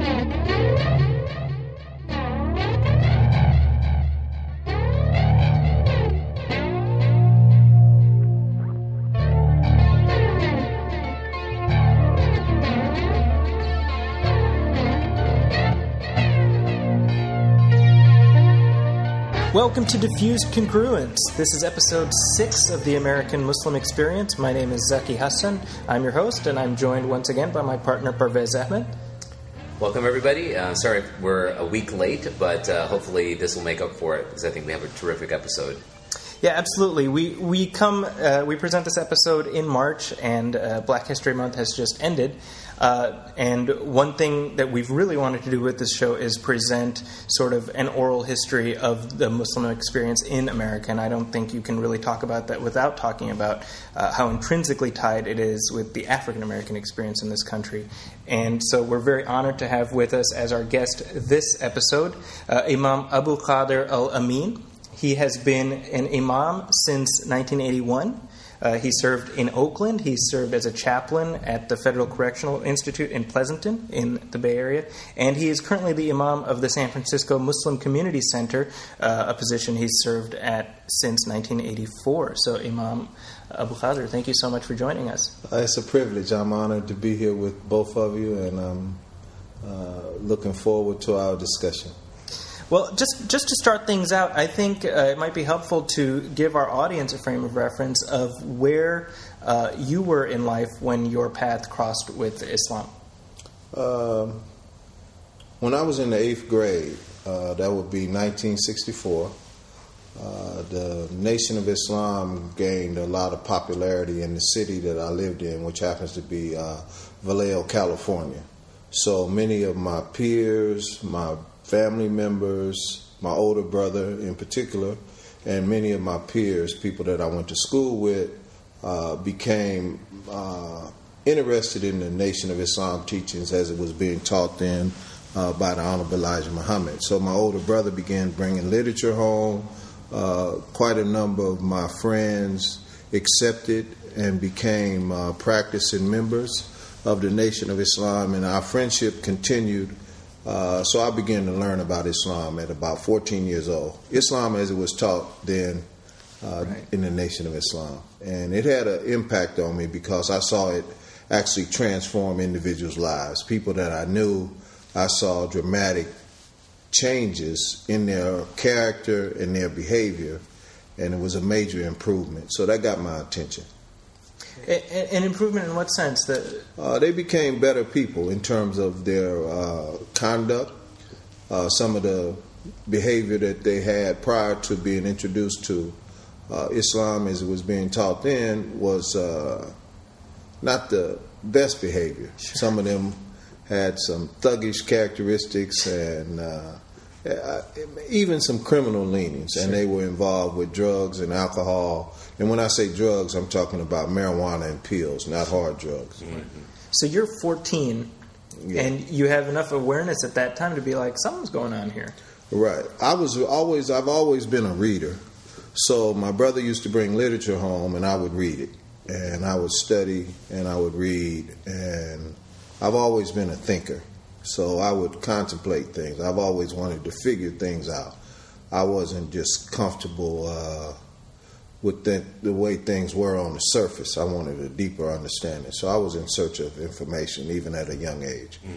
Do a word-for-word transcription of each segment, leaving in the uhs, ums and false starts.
Welcome to Diffused Congruence. This is episode six of the American Muslim Experience. My name is Zaki Hassan. I'm your host, and I'm joined once again by my partner, Parvez Ahmed. Welcome, everybody. Uh, sorry we're a week late, but uh, hopefully this will make up for it, because I think we have a terrific episode. Yeah, absolutely. We we come uh, we present this episode in March, and uh, Black History Month has just ended. Uh, and one thing that we've really wanted to do with this show is present sort of an oral history of the Muslim experience in America. And I don't think you can really talk about that without talking about uh, how intrinsically tied it is with the African American experience in this country. And so we're very honored to have with us as our guest this episode uh, Imam Abu Qadir Al-Amin. He has been an imam since nineteen eighty-one. Uh, he served in Oakland. He served as a chaplain at the Federal Correctional Institute in Pleasanton in the Bay Area. And he is currently the imam of the San Francisco Muslim Community Center, uh, a position he's served at since nineteen eighty-four. So, Imam Abu Qadir, thank you so much for joining us. Uh, it's a privilege. I'm honored to be here with both of you, and I'm uh, looking forward to our discussion. Well, just just to start things out, I think uh, it might be helpful to give our audience a frame of reference of where uh, you were in life when your path crossed with Islam. Uh, when I was in the eighth grade, uh, that would be nineteen sixty-four, uh, the Nation of Islam gained a lot of popularity in the city that I lived in, which happens to be uh, Vallejo, California. So many of my peers, my family members, my older brother in particular, and many of my peers, people that I went to school with, uh, became uh, interested in the Nation of Islam teachings as it was being taught then uh, by the Honorable Elijah Muhammad. So my older brother began bringing literature home. Uh, quite a number of my friends accepted and became uh, practicing members of the Nation of Islam, and our friendship continued. Uh, so I began to learn about Islam at about fourteen years old. Islam as it was taught then uh, right. in the Nation of Islam. And it had an impact on me because I saw it actually transform individuals' lives. People that I knew, I saw dramatic changes in their character and their behavior, and it was a major improvement. So that got my attention. An improvement in what sense? That uh, they became better people in terms of their uh, conduct. Uh, some of the behavior that they had prior to being introduced to uh, Islam as it was being taught then was uh, not the best behavior. Sure. Some of them had some thuggish characteristics and uh, even some criminal leanings, sure. And they were involved with drugs and alcohol. And when I say drugs, I'm talking about marijuana and pills, not hard drugs. Mm-hmm. So you're fourteen, yeah. And you have enough awareness at that time to be like, something's going on here. Right. I was always, I've always been a reader. So my brother used to bring literature home, and I would read it. And I would study, and I would read. And I've always been a thinker. So I would contemplate things. I've always wanted to figure things out. I wasn't just comfortable uh, with the, the way things were on the surface. I wanted a deeper understanding. So I was in search of information, even at a young age. Mm.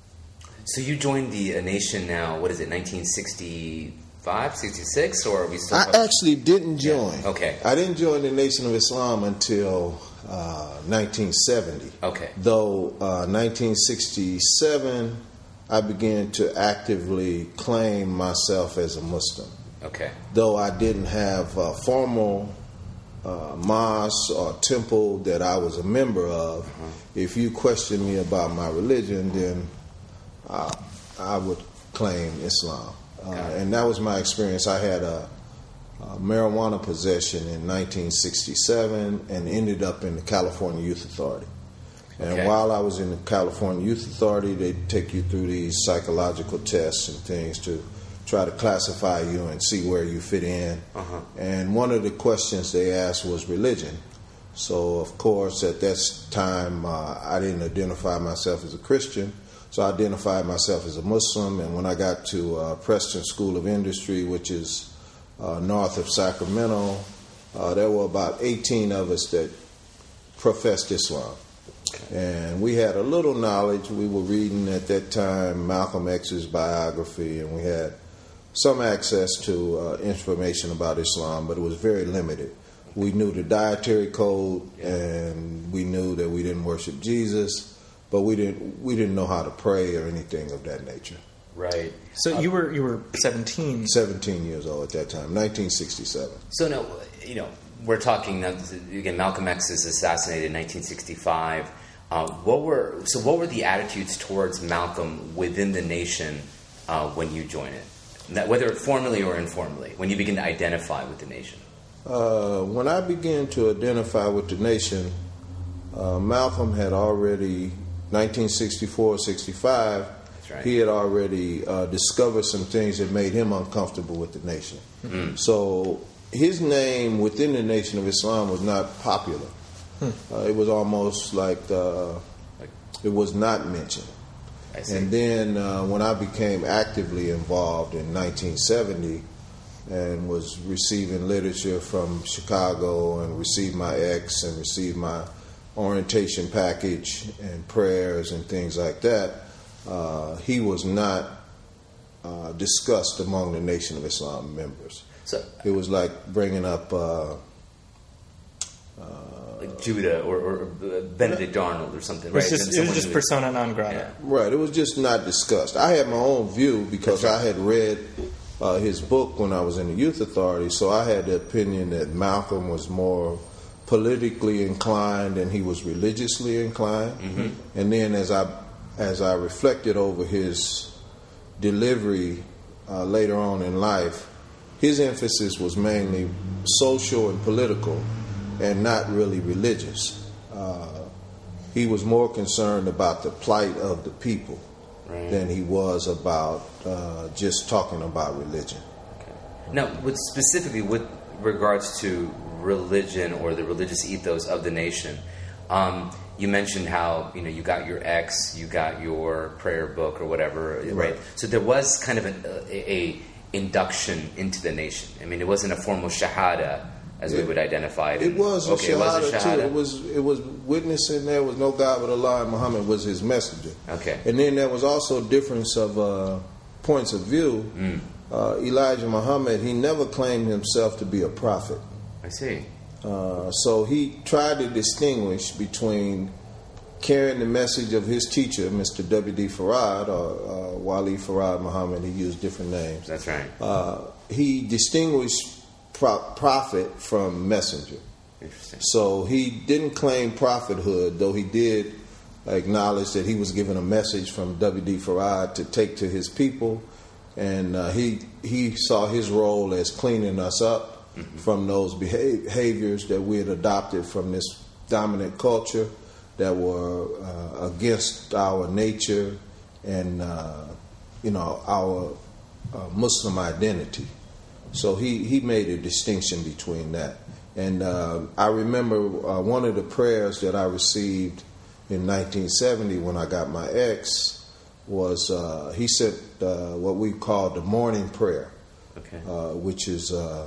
So you joined the uh, Nation now, what is it, nineteen sixty-five, sixty-six, or are we still... I actually didn't join. Yeah. Okay. I didn't join the Nation of Islam until uh, nineteen seventy. Okay. Though uh, nineteen sixty-seven, I began to actively claim myself as a Muslim. Okay. Though I didn't have a formal uh, mosque or temple that I was a member of, uh-huh. If you question me about my religion, then uh, I would claim Islam. Uh, and that was my experience. I had a, a marijuana possession in nineteen sixty-seven and ended up in the California Youth Authority. And okay. While I was in the California Youth Authority, they take you through these psychological tests and things to try to classify you and see where you fit in. Uh-huh. And one of the questions they asked was religion. So, of course, at that time, uh, I didn't identify myself as a Christian. So I identified myself as a Muslim, and when I got to uh, Preston School of Industry, which is uh, north of Sacramento, uh, there were about eighteen of us that professed Islam. And we had a little knowledge. We were reading at that time Malcolm X's biography, and we had some access to uh, information about Islam, but it was very limited. We knew the dietary code, and we knew that we didn't worship Jesus, but we didn't we didn't know how to pray or anything of that nature. Right. So you were you were seventeen. seventeen years old at that time, nineteen sixty-seven. So now, you know, we're talking again. Malcolm X is assassinated in nineteen sixty-five. Uh, what were so? What were the attitudes towards Malcolm within the nation uh, when you join it? That, whether formally or informally, when you begin to identify with the nation? Uh, when I began to identify with the nation, uh, Malcolm had already, nineteen sixty-four, sixty-five, That's right. he had already uh, discovered some things that made him uncomfortable with the nation. Mm-hmm. So his name within the Nation of Islam was not popular. Hmm. Uh, it was almost like uh, it was not mentioned. I see. And then uh, when I became actively involved in nineteen seventy and was receiving literature from Chicago and received my X and received my orientation package and prayers and things like that, uh, he was not uh, discussed among the Nation of Islam members. So it was like bringing up uh, uh, like Judah or, or Benedict Arnold or something, It was right? just, it was just persona non grata. Yeah. Right, it was just not discussed. I had my own view because That's right. I had read uh, his book when I was in the Youth Authority, so I had the opinion that Malcolm was more politically inclined and he was religiously inclined. Mm-hmm. And then as I as I reflected over his delivery uh, later on in life, his emphasis was mainly social and political and not really religious. Uh, he was more concerned about the plight of the people Right. than he was about uh, just talking about religion. Okay. Now, with specifically with regards to religion or the religious ethos of the nation, um, you mentioned how you know you got your X, you got your prayer book or whatever, right? Right. So there was kind of an, a, a induction into the nation. I mean, it wasn't a formal shahada as we It- would identify it. It was a okay, shahada, it was a too. shahada. It was it was witnessing there was no God but Allah and Muhammad was his messenger. Okay. And then there was also a difference of uh, points of view. Mm. Uh, Elijah Muhammad, he never claimed himself to be a prophet. I see. Uh, so he tried to distinguish between carrying the message of his teacher, Mister W D Farad, or uh, Wali Farad Muhammad. He used different names. That's right. Uh, he distinguished pro- prophet from messenger. Interesting. So he didn't claim prophethood, though he did acknowledge that he was given a message from W D Farad to take to his people, and uh, he he saw his role as cleaning us up mm-hmm. from those behaviors that we had adopted from this dominant culture that were uh, against our nature and uh, you know our uh, Muslim identity. So he, he made a distinction between that. And uh, I remember uh, one of the prayers that I received in nineteen seventy when I got my X was uh, he said uh, what we call the morning prayer, Okay. uh, which is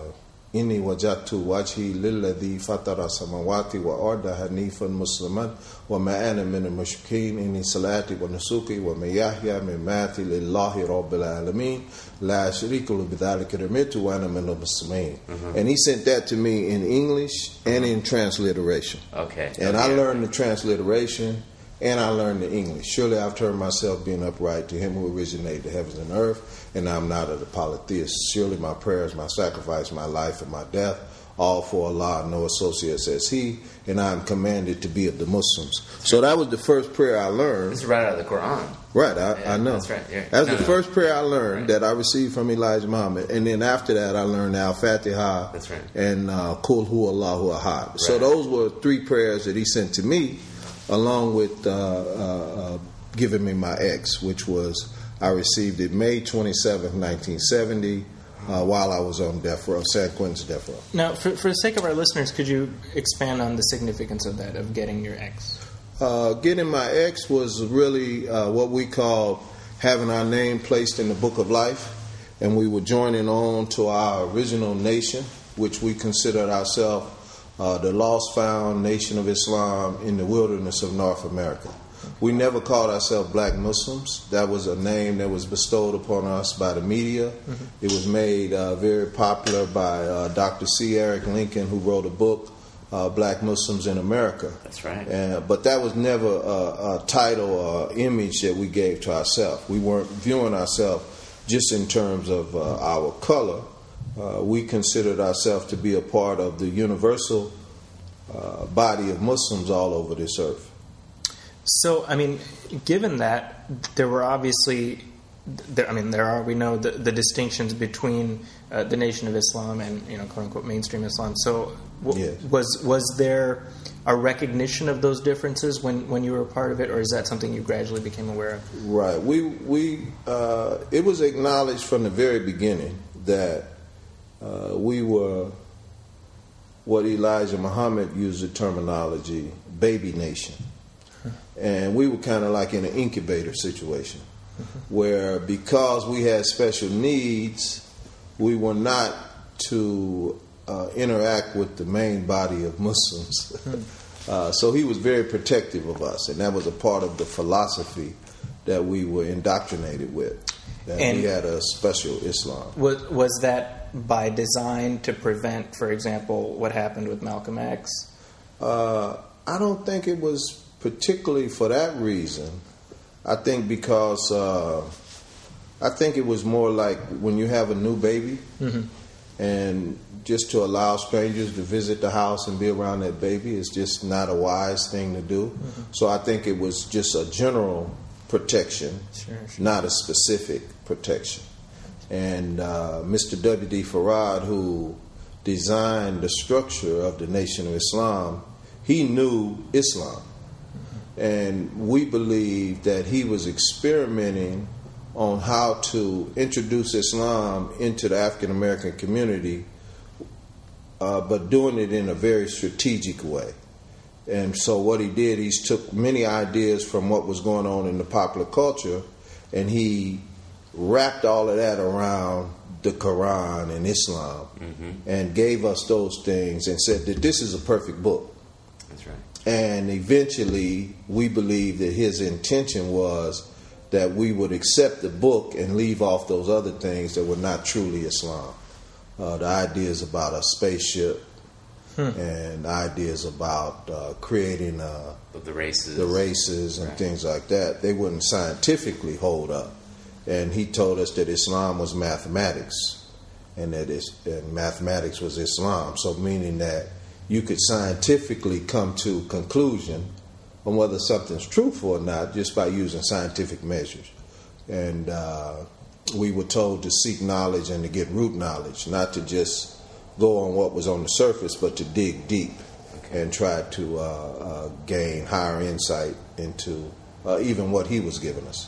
Inni wajatu wajhi lilladhi fatara samawati wa arda hanifan musliman wa ma'ana min al-mushrikeen inni salati wa nusuki wa mayahya min mati lillahi rabbil alamin la sharika lahu bidhalika umirtu wa ana min al-muslimin. And he sent that to me in English and in transliteration. Okay. And okay. I learned the transliteration and I learned the English. Surely I've turned myself being upright to him who originated the heavens and earth, and I'm not of the polytheists. Surely my prayers, my sacrifice, my life, and my death, all for Allah, no associates as he, and I am commanded to be of the Muslims. So that was the first prayer I learned. This is right out of the Quran. Right, I, Yeah, I know. that's right, yeah. That's No, the no. first prayer I learned Right. that I received from Elijah Muhammad. And then after that, I learned Al-Fatiha That's right. and uh, Kul Hu Allahu Ahad. So Right. those were three prayers that he sent to me, along with uh, uh, uh, giving me my X, which was, I received it May twenty-seventh, nineteen seventy, uh, while I was on death row, San Quentin's death row. Now, for, for the sake of our listeners, could you expand on the significance of that, of getting your X? Uh, getting my X was really uh, what we call having our name placed in the Book of Life, and we were joining on to our original nation, which we considered ourselves uh, the lost found nation of Islam in the wilderness of North America. We never called ourselves Black Muslims. That was a name that was bestowed upon us by the media. Mm-hmm. It was made uh, very popular by uh, Doctor C. Eric Lincoln, who wrote a book, uh, Black Muslims in America. That's right. Uh, but that was never a, a title or image that we gave to ourselves. We weren't viewing ourselves just in terms of uh, our color. Uh, we considered ourselves to be a part of the universal uh, body of Muslims all over this earth. So, I mean, given that, there were obviously, there, I mean, there are, we know the, the distinctions between uh, the Nation of Islam and, you know, quote-unquote, mainstream Islam. So, w- yes. was was there a recognition of those differences when, when you were a part of it, or is that something you gradually became aware of? Right. We, we uh, it was acknowledged from the very beginning that uh, we were what Elijah Muhammad used the terminology, baby nation. And we were kind of like in an incubator situation mm-hmm. where because we had special needs, we were not to uh, interact with the main body of Muslims. Mm-hmm. uh, so he was very protective of us, and that was a part of the philosophy that we were indoctrinated with, that and we had a special Islam. Was, was that by design to prevent, for example, what happened with Malcolm X? Uh, I don't think it was particularly for that reason. I think because uh, I think it was more like when you have a new baby mm-hmm. and just to allow strangers to visit the house and be around that baby is just not a wise thing to do. Mm-hmm. So I think it was just a general protection, sure, sure. not a specific protection. And uh, Mister W D Farad, who designed the structure of the Nation of Islam, he knew Islam. And we believe that he was experimenting on how to introduce Islam into the African American community, uh, but doing it in a very strategic way. And so what he did, he took many ideas from what was going on in the popular culture, and he wrapped all of that around the Quran and Islam, mm-hmm. and gave us those things and said that this is a perfect book. That's right. And eventually, we believe that his intention was that we would accept the book and leave off those other things that were not truly Islam. Uh, the ideas about a spaceship hmm. and ideas about uh, creating uh, the races, the races and right. things like that. They wouldn't scientifically hold up. And he told us that Islam was mathematics, and that it's, and mathematics was Islam. So meaning that you could scientifically come to a conclusion on whether something's truthful or not just by using scientific measures. And uh, we were told to seek knowledge and to get root knowledge, not to just go on what was on the surface, but to dig deep okay. and try to uh, uh, gain higher insight into uh, even what he was giving us.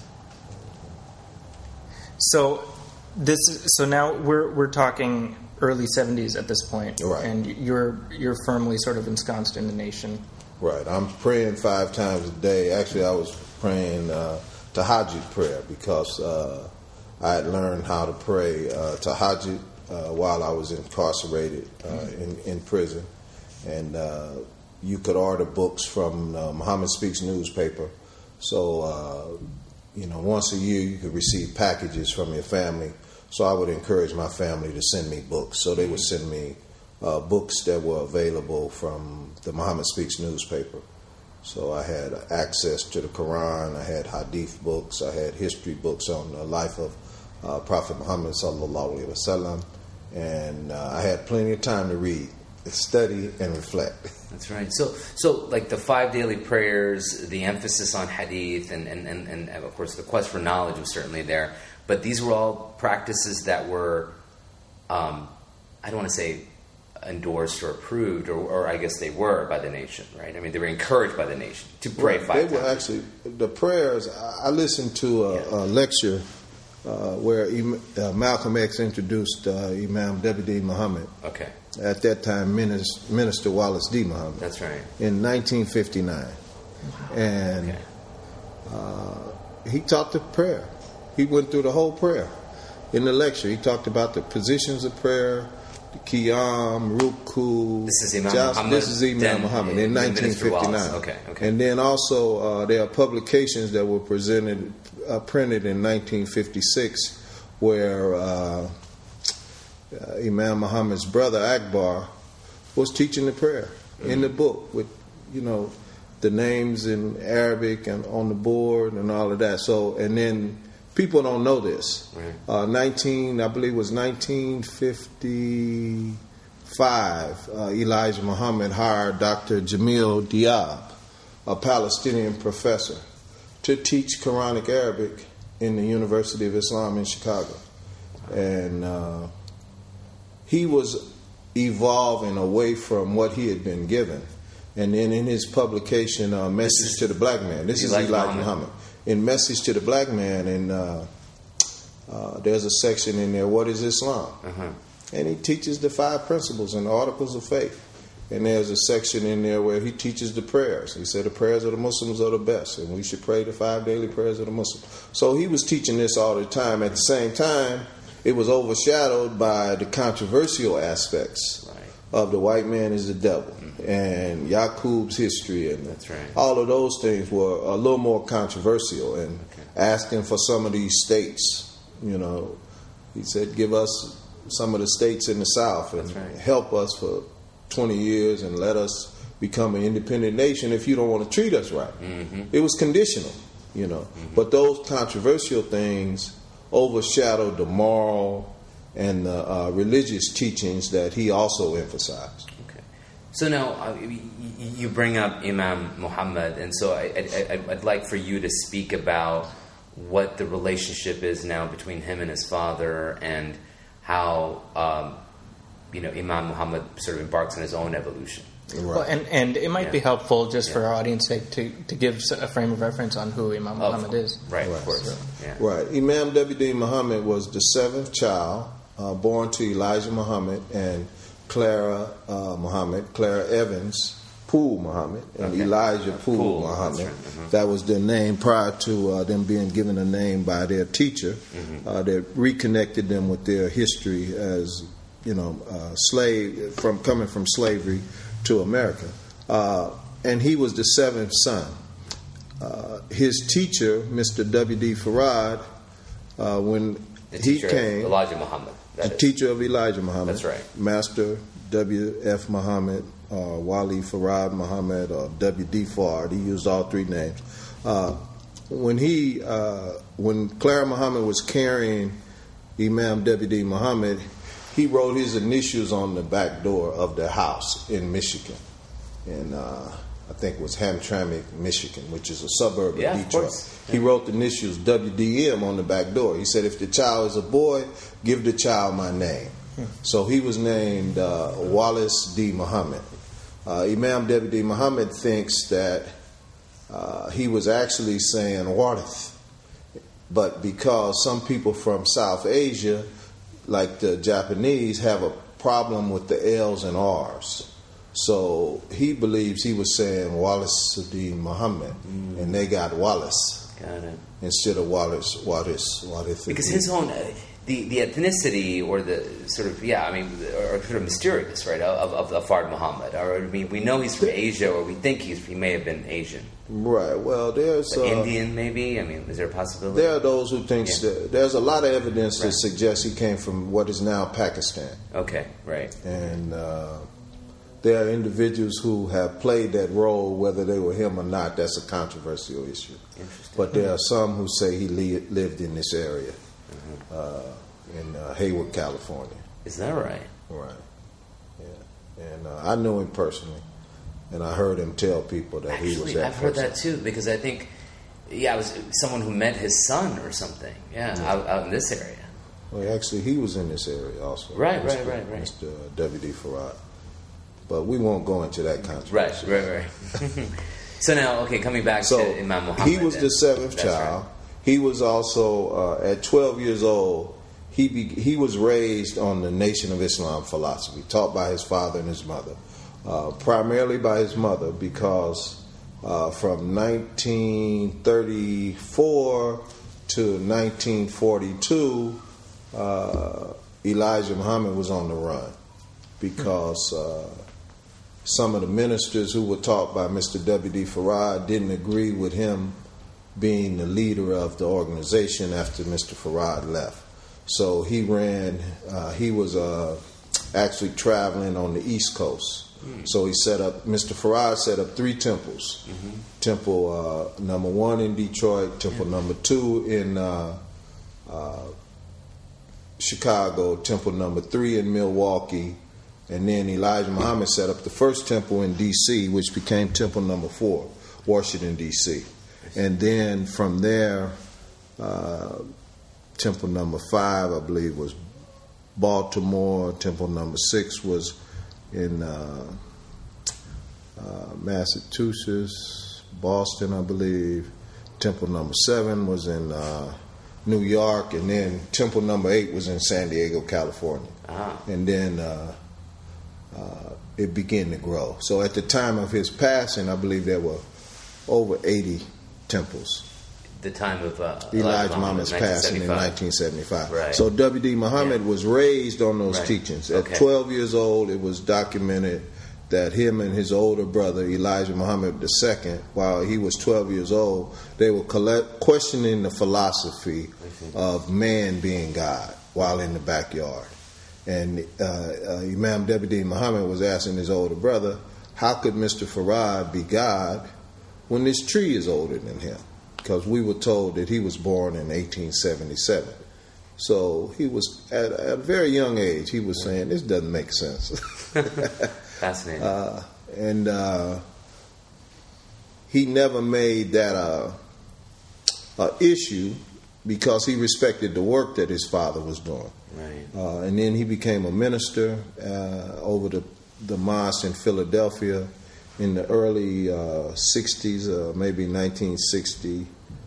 So this, so now we're we're talking early seventies at this point, right. and you're you're firmly sort of ensconced in the nation. Right. I'm praying five times a day. Actually, I was praying uh, tahajjud prayer because uh, I had learned how to pray uh, tahajjud uh, while I was incarcerated uh, mm-hmm. in, in prison. And uh, you could order books from uh, Muhammad Speaks newspaper. So, uh, you know, once a year you could receive packages from your family. So I would encourage my family to send me books. So they would send me uh, books that were available from the Muhammad Speaks newspaper. So I had access to the Quran, I had hadith books, I had history books on the life of uh, Prophet Muhammad sallallahu alaihi wasallam, and uh, I had plenty of time to read, study, and reflect. That's right. So, so like the five daily prayers, the emphasis on hadith, and, and, and, and of course the quest for knowledge was certainly there. But these were all practices that were, um, I don't want to say endorsed or approved, or, or I guess they were by the nation, right? I mean, they were encouraged by the nation to pray right. five they times. They were actually, the prayers, I listened to a, yeah. a lecture uh, where uh, Malcolm X introduced uh, Imam W D Muhammad. Okay. At that time, Minister, Minister Wallace D. Muhammad. That's right. In nineteen fifty-nine. And Okay. uh, he taught the prayer. He went through the whole prayer in the lecture. He talked about the positions of prayer, the Qiyam, Ruku. This is Imam Jas- Muhammad. This is Imam then, Muhammad uh, in Minister nineteen fifty-nine. Wallace. Okay, okay. And then also uh, there are publications that were presented, uh, printed in nineteen fifty-six, where uh, uh, Imam Muhammad's brother Akbar was teaching the prayer mm-hmm. in the book with, you know, the names in Arabic and on the board and all of that. So, and then people don't know this. Right. Uh, nineteen, I believe, it was nineteen fifty-five. Uh, Elijah Muhammad hired Doctor Jamil Diab, a Palestinian professor, to teach Quranic Arabic in the University of Islam in Chicago, and uh, he was evolving away from what he had been given. And then in his publication, uh, Message to the Black Man, this is Elijah Elijah Muhammad. Muhammad. In Message to the Black Man, and uh, uh, there's a section in there, What is Islam? Uh-huh. And he teaches the five principles and the articles of faith. And there's a section in there where he teaches the prayers. He said the prayers of the Muslims are the best, and we should pray the five daily prayers of the Muslims. So he was teaching this all the time. At the same time, it was overshadowed by the controversial aspects Right. of the white man is the devil and Yaqub's history, and That's right. all of those things were a little more controversial, and Okay. asking for some of these states, you know, he said, give us some of the states in the South and That's right. help us for twenty years and let us become an independent nation if you don't want to treat us right. Mm-hmm. It was conditional, you know. Mm-hmm. But those controversial things overshadowed the moral and the uh, religious teachings that he also emphasized. Okay. So now uh, y- y- you bring up Imam Muhammad, and so I, I, I- I'd like for you to speak about what the relationship is now between him and his father, and how um, you know Imam Muhammad sort of embarks on his own evolution. Right. Well, and, and it might Yeah. be helpful just Yeah. for our audience sake to, to give a frame of reference on who Imam Muhammad is. Right, Right. of course. So- Yeah. Right. Imam W D Muhammad was the seventh child uh, born to Elijah Muhammad and Clara uh, Muhammad, Clara Evans Poole Muhammad, and Okay. Elijah Poole, Poole, Muhammad. that's right. Mhm. That was their name prior to uh, them being given a name by their teacher Mm-hmm. uh, that reconnected them with their history as, you know, uh, slave from coming from slavery to America. Uh, and he was the seventh son. Uh, his teacher, Mister W D Farad, uh, when The he teacher, came, Elijah Muhammad. the That is. teacher of Elijah Muhammad. That's right. Master W F Muhammad, uh, Wali Farad Muhammad, or W D Farad. He used all three names. Uh, when he, uh, when Clara Muhammad was carrying Imam W D Muhammad, he wrote his initials on the back door of the house in Michigan, in uh, I think it was Hamtramck, Michigan, which is a suburb Yeah, of of Detroit. course. He wrote the initials W D M on the back door. He said, if the child is a boy, give the child my name. So he was named uh, Wallace D. Muhammad. Uh, Imam W D Muhammad thinks that uh, he was actually saying Warith, but because some people from South Asia, like the Japanese, have a problem with the L's and R's. So he believes he was saying Wallace D. Muhammad, Mm. and they got Wallace Got it. instead of Wallace, Wallace, Wallace. Because his own, uh, the, the ethnicity or the sort of, yeah, I mean, are sort of mysterious, right, of, of, of Fard Muhammad. Or, I mean, we know he's from Asia, or we think he's, he may have been Asian. Right. Well, there's But uh, Indian, maybe? I mean, is there a possibility? there are those who think Yeah. that there's a lot of evidence Right. that suggests he came from what is now Pakistan, Okay, right. and uh, there are individuals who have played that role, whether they were him or not. That's a controversial issue. Interesting. But there are some who say he li- lived in this area, uh, in uh, Hayward, California. Is that right? Right. Yeah. And uh, I knew him personally, and I heard him tell people that he was Actually, that I've heard person. that too, because I think, yeah, it was someone who met his son or something. Yeah, Out, out in this area. Well, actually, he was in this area also. Right, Mister right, right, right. Mister W D Farad. But we won't go into that Right, controversy. right, right. So now, okay, coming back So to Imam Muhammad. he was then. the seventh That's child. right. He was also uh, at twelve years old. He be, he was raised on the Nation of Islam philosophy, taught by his father and his mother, uh, primarily by his mother, because Uh, from nineteen thirty-four to nineteen forty-two, uh, Elijah Muhammad was on the run because uh, some of the ministers who were taught by Mister W D Farad didn't agree with him being the leader of the organization after Mister Farad left. So he ran, uh, he was uh, actually traveling on the East Coast. So he set up, Mister Farad set up three temples. Mm-hmm. Temple uh, number one in Detroit, temple yeah. number two in uh, uh, Chicago, temple number three in Milwaukee, and then Elijah Muhammad set up the first temple in D C, which became temple number four, Washington, D C. And then from there, uh, temple number five, I believe, was Baltimore, temple number six was in uh, uh, Massachusetts, Boston, I believe. Temple number seven was in uh, New York, and then temple number eight was in San Diego, California. Ah. And then uh, uh, it began to grow. So at the time of his passing, I believe there were over eighty temples. The time of uh, Elijah Muhammad's passing in nineteen seventy-five. Right. So W D Muhammad yeah. was raised on those right. teachings. At okay. twelve years old, it was documented that him and his older brother, Elijah Muhammad the Second, while he was twelve years old, they were collect, questioning the philosophy of man being God while in the backyard. And uh, uh, Imam W D Muhammad was asking his older brother, how could Mister Farad be God when this tree is older than him? Because we were told that he was born in eighteen seventy-seven. So he was, at, at a very young age, he was saying, this doesn't make sense. Fascinating. Uh, and uh, he never made that a, a issue because he respected the work that his father was doing. Right. Uh, and then he became a minister uh, over the, the mosque in Philadelphia in the early uh, sixties, uh, maybe nineteen sixty,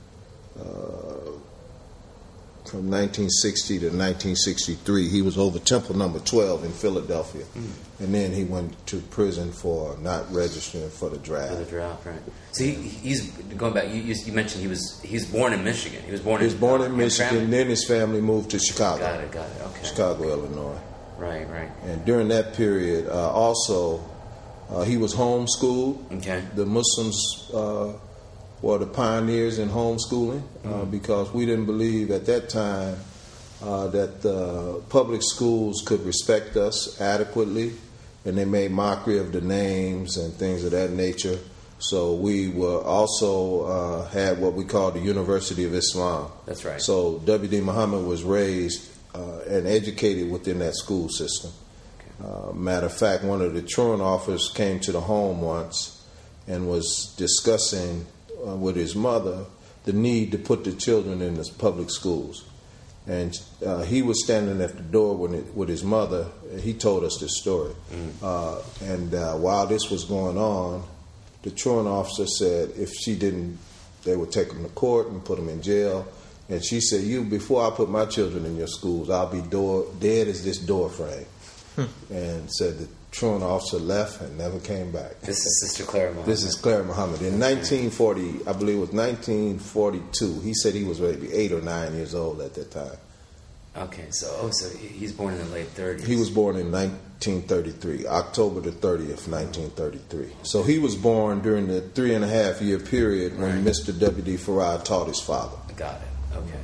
uh, from nineteen sixty to nineteen sixty-three, he was over temple number twelve in Philadelphia. Mm. And then he went to prison for not registering for the draft. For the draft, right. So he, he's, going back, you, you mentioned he was he was born in Michigan. He was born he was in, born uh, in Michigan, in then his family moved to Chicago. Got it, got it, okay. Chicago, Illinois. Right, right. And during that period, uh, also, Uh, he was homeschooled. Okay. The Muslims uh, were the pioneers in homeschooling uh, mm-hmm. because we didn't believe at that time uh, that the public schools could respect us adequately, and they made mockery of the names and things of that nature. So we were also uh, had what we call the University of Islam. That's right. So W D Muhammad was raised uh, and educated within that school system. Uh, matter of fact, one of the truant officers came to the home once and was discussing uh, with his mother the need to put the children in the public schools. And uh, he was standing at the door with, it, with his mother. He told us this story. Mm. Uh, and uh, while this was going on, the truant officer said if she didn't, they would take him to court and put him in jail. And she said, "You, before I put my children in your schools, I'll be door, dead as this door frame." And said the truant officer left and never came back. This is Sister Clara Muhammad. This is Clara Muhammad. In nineteen forty, I believe it was nineteen forty-two, he said he was maybe eight or nine years old at that time. Okay, so oh, so he's born in the late thirties. He was born in nineteen thirty-three, October the thirtieth, nineteen thirty-three. So he was born during the three and a half year period when right. Mister W D Farad taught his father. Got it. Okay.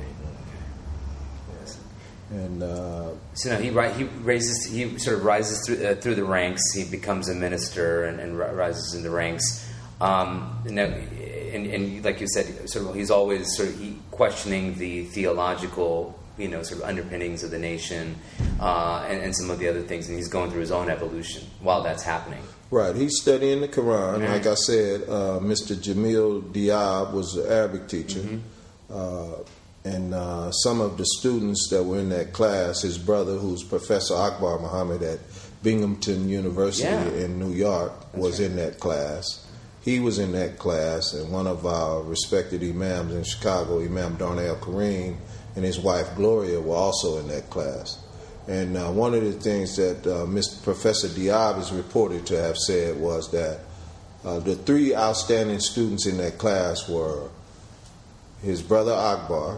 And uh, so now he he raises he sort of rises through uh, through the ranks. He becomes a minister and, and rises in the ranks. Um, and, now, and, and like you said, sort of he's always sort of he questioning the theological, you know, sort of underpinnings of the nation uh, and, and some of the other things. And he's going through his own evolution while that's happening. Right. He's studying the Quran. Mm-hmm. Like I said, uh, Mister Jamil Diab was an Arabic teacher. Mm-hmm. Uh, And uh, some of the students that were in that class, his brother, who's Professor Akbar Muhammad at Binghamton University yeah. in New York, That's was right. in that class. He was in that class, and one of our respected imams in Chicago, Imam Darnell Kareem, and his wife Gloria were also in that class. And uh, one of the things that uh, Mister Professor Diab is reported to have said was that Uh, the three outstanding students in that class were his brother Akbar,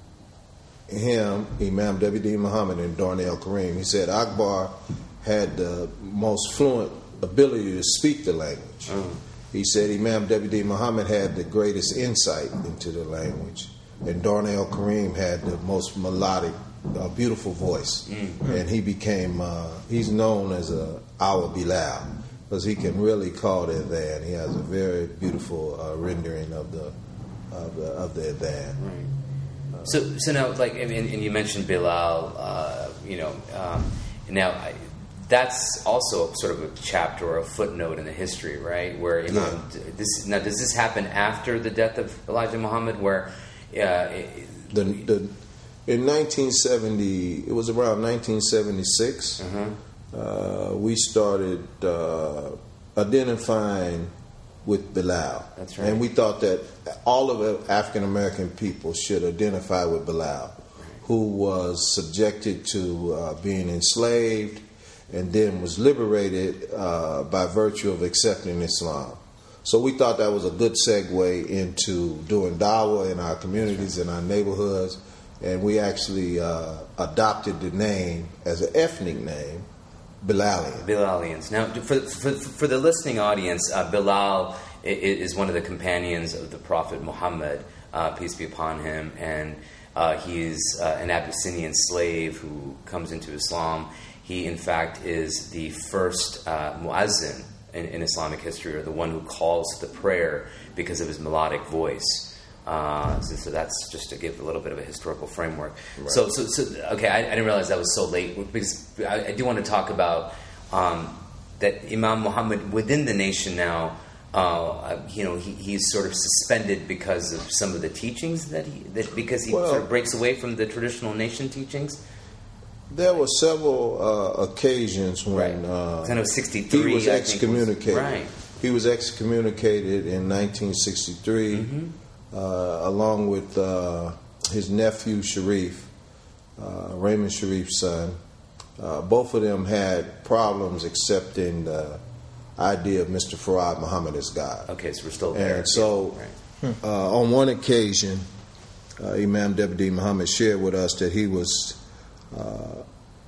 him, Imam W D Muhammad, and Darnell Kareem. He said Akbar had the most fluent ability to speak the language. Mm. He said Imam W D Muhammad had the greatest insight into the language, and Darnell Kareem had the most melodic, uh, beautiful voice. Mm-hmm. And he became, uh, he's known as a our Bilal, because he can really call the adhan. He has a very beautiful uh, rendering of the of the, of the adhan. Right. Uh, so, so now, like, and, and you mentioned Bilal, uh, you know, um, now I, that's also sort of a chapter or a footnote in the history, right? Where Imam, yeah. this now does this happen after the death of Elijah Muhammad? Where uh, the, the in nineteen seventy, it was around nineteen seventy-six. Uh-huh. Uh, we started uh, identifying with Bilal. That's right. And we thought that all of the African American people should identify with Bilal, who was subjected to uh, being enslaved and then was liberated uh, by virtue of accepting Islam. So we thought that was a good segue into doing dawah in our communities, in our neighborhoods, and we actually uh, adopted the name as an ethnic name, Bilalian. Bilalians. Now, for, for, for the listening audience, uh, Bilal is one of the companions of the Prophet Muhammad, uh, peace be upon him, and uh, he's uh, an Abyssinian slave who comes into Islam. He, in fact, is the first uh, muazzin in, in Islamic history, or the one who calls to the prayer because of his melodic voice. Uh, so, so that's just to give a little bit of a historical framework. Right. So, so, so, okay, I, I didn't realize that was so late, because I, I do want to talk about um, that Imam Muhammad within the nation now. Uh, you know, he, he's sort of suspended because of some of the teachings that he that because he well, sort of breaks away from the traditional nation teachings. There were several uh, occasions when right. uh, I know sixty-three. He was excommunicated. Was, right. He was excommunicated in nineteen sixty-three, mm-hmm. uh, along with uh, his nephew Sharif, uh, Raymond Sharif's son. Uh, both of them had problems accepting the idea of Mister Farad Muhammad as God. Okay, so we're still there. And so, yeah. right. uh, on one occasion, uh, Imam W D Muhammad shared with us that he was Uh,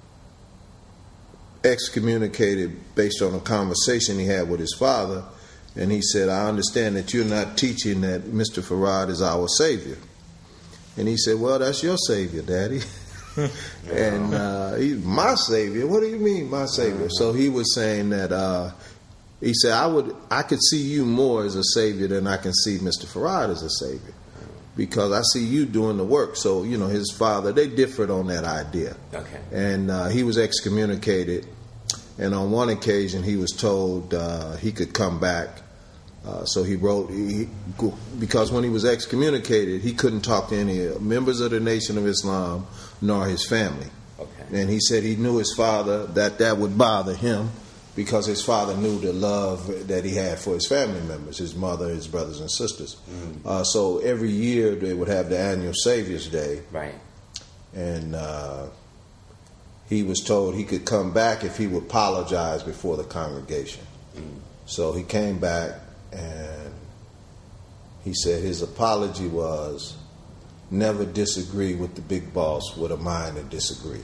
excommunicated based on a conversation he had with his father, and he said, I understand that you're not teaching that Mister Farad is our Savior. And he said, well, that's your Savior, Daddy. And uh, he's my Savior. What do you mean, my Savior? So he was saying that uh, he said, I would I could see you more as a Savior than I can see Mister Farad as a Savior, because I see you doing the work. So, you know, his father, they differed on that idea. Okay. And uh, he was excommunicated. And on one occasion, he was told uh, he could come back. Uh, so he wrote, he, because when he was excommunicated, he couldn't talk to any members of the Nation of Islam nor his family. Okay. And he said he knew his father, that that would bother him, because his father knew the love that he had for his family members, his mother, his brothers and sisters. Mm. Uh, so every year they would have the annual Savior's Day. Right. And uh, he was told he could come back if he would apologize before the congregation. Mm. So he came back, and he said his apology was, never disagree with the big boss with a mind to disagree.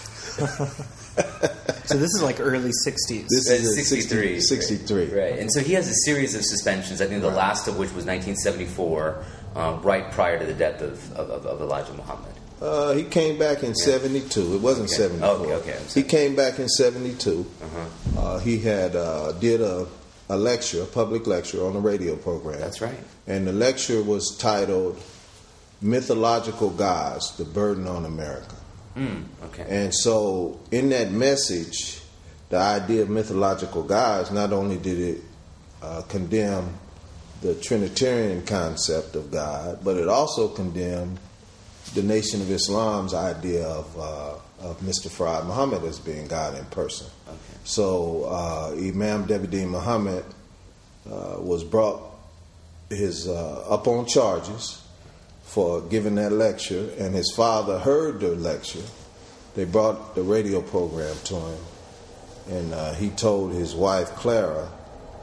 So this is like early sixties. This is sixty-three. sixty-three. Right. right. And so he has a series of suspensions, I think the right. last of which was nineteen seventy-four, uh, right prior to the death of, of, of Elijah Muhammad. Uh, he came back in yeah. seventy-two. It wasn't okay. seventy-four. Okay, okay. He came back in seventy-two. Uh-huh. Uh, he had uh, did a, a lecture, a public lecture on a radio program. That's right. And the lecture was titled Mythological Gods, The Burden on America. Mm, okay. And so in that message, the idea of mythological gods, not only did it uh, condemn the Trinitarian concept of God, but it also condemned the Nation of Islam's idea of uh, of Mister Farad Muhammad as being God in person. Okay. So uh, Imam W D Muhammad uh, was brought his uh, up on charges for giving that lecture, and his father heard the lecture. They brought the radio program to him, and uh, he told his wife Clara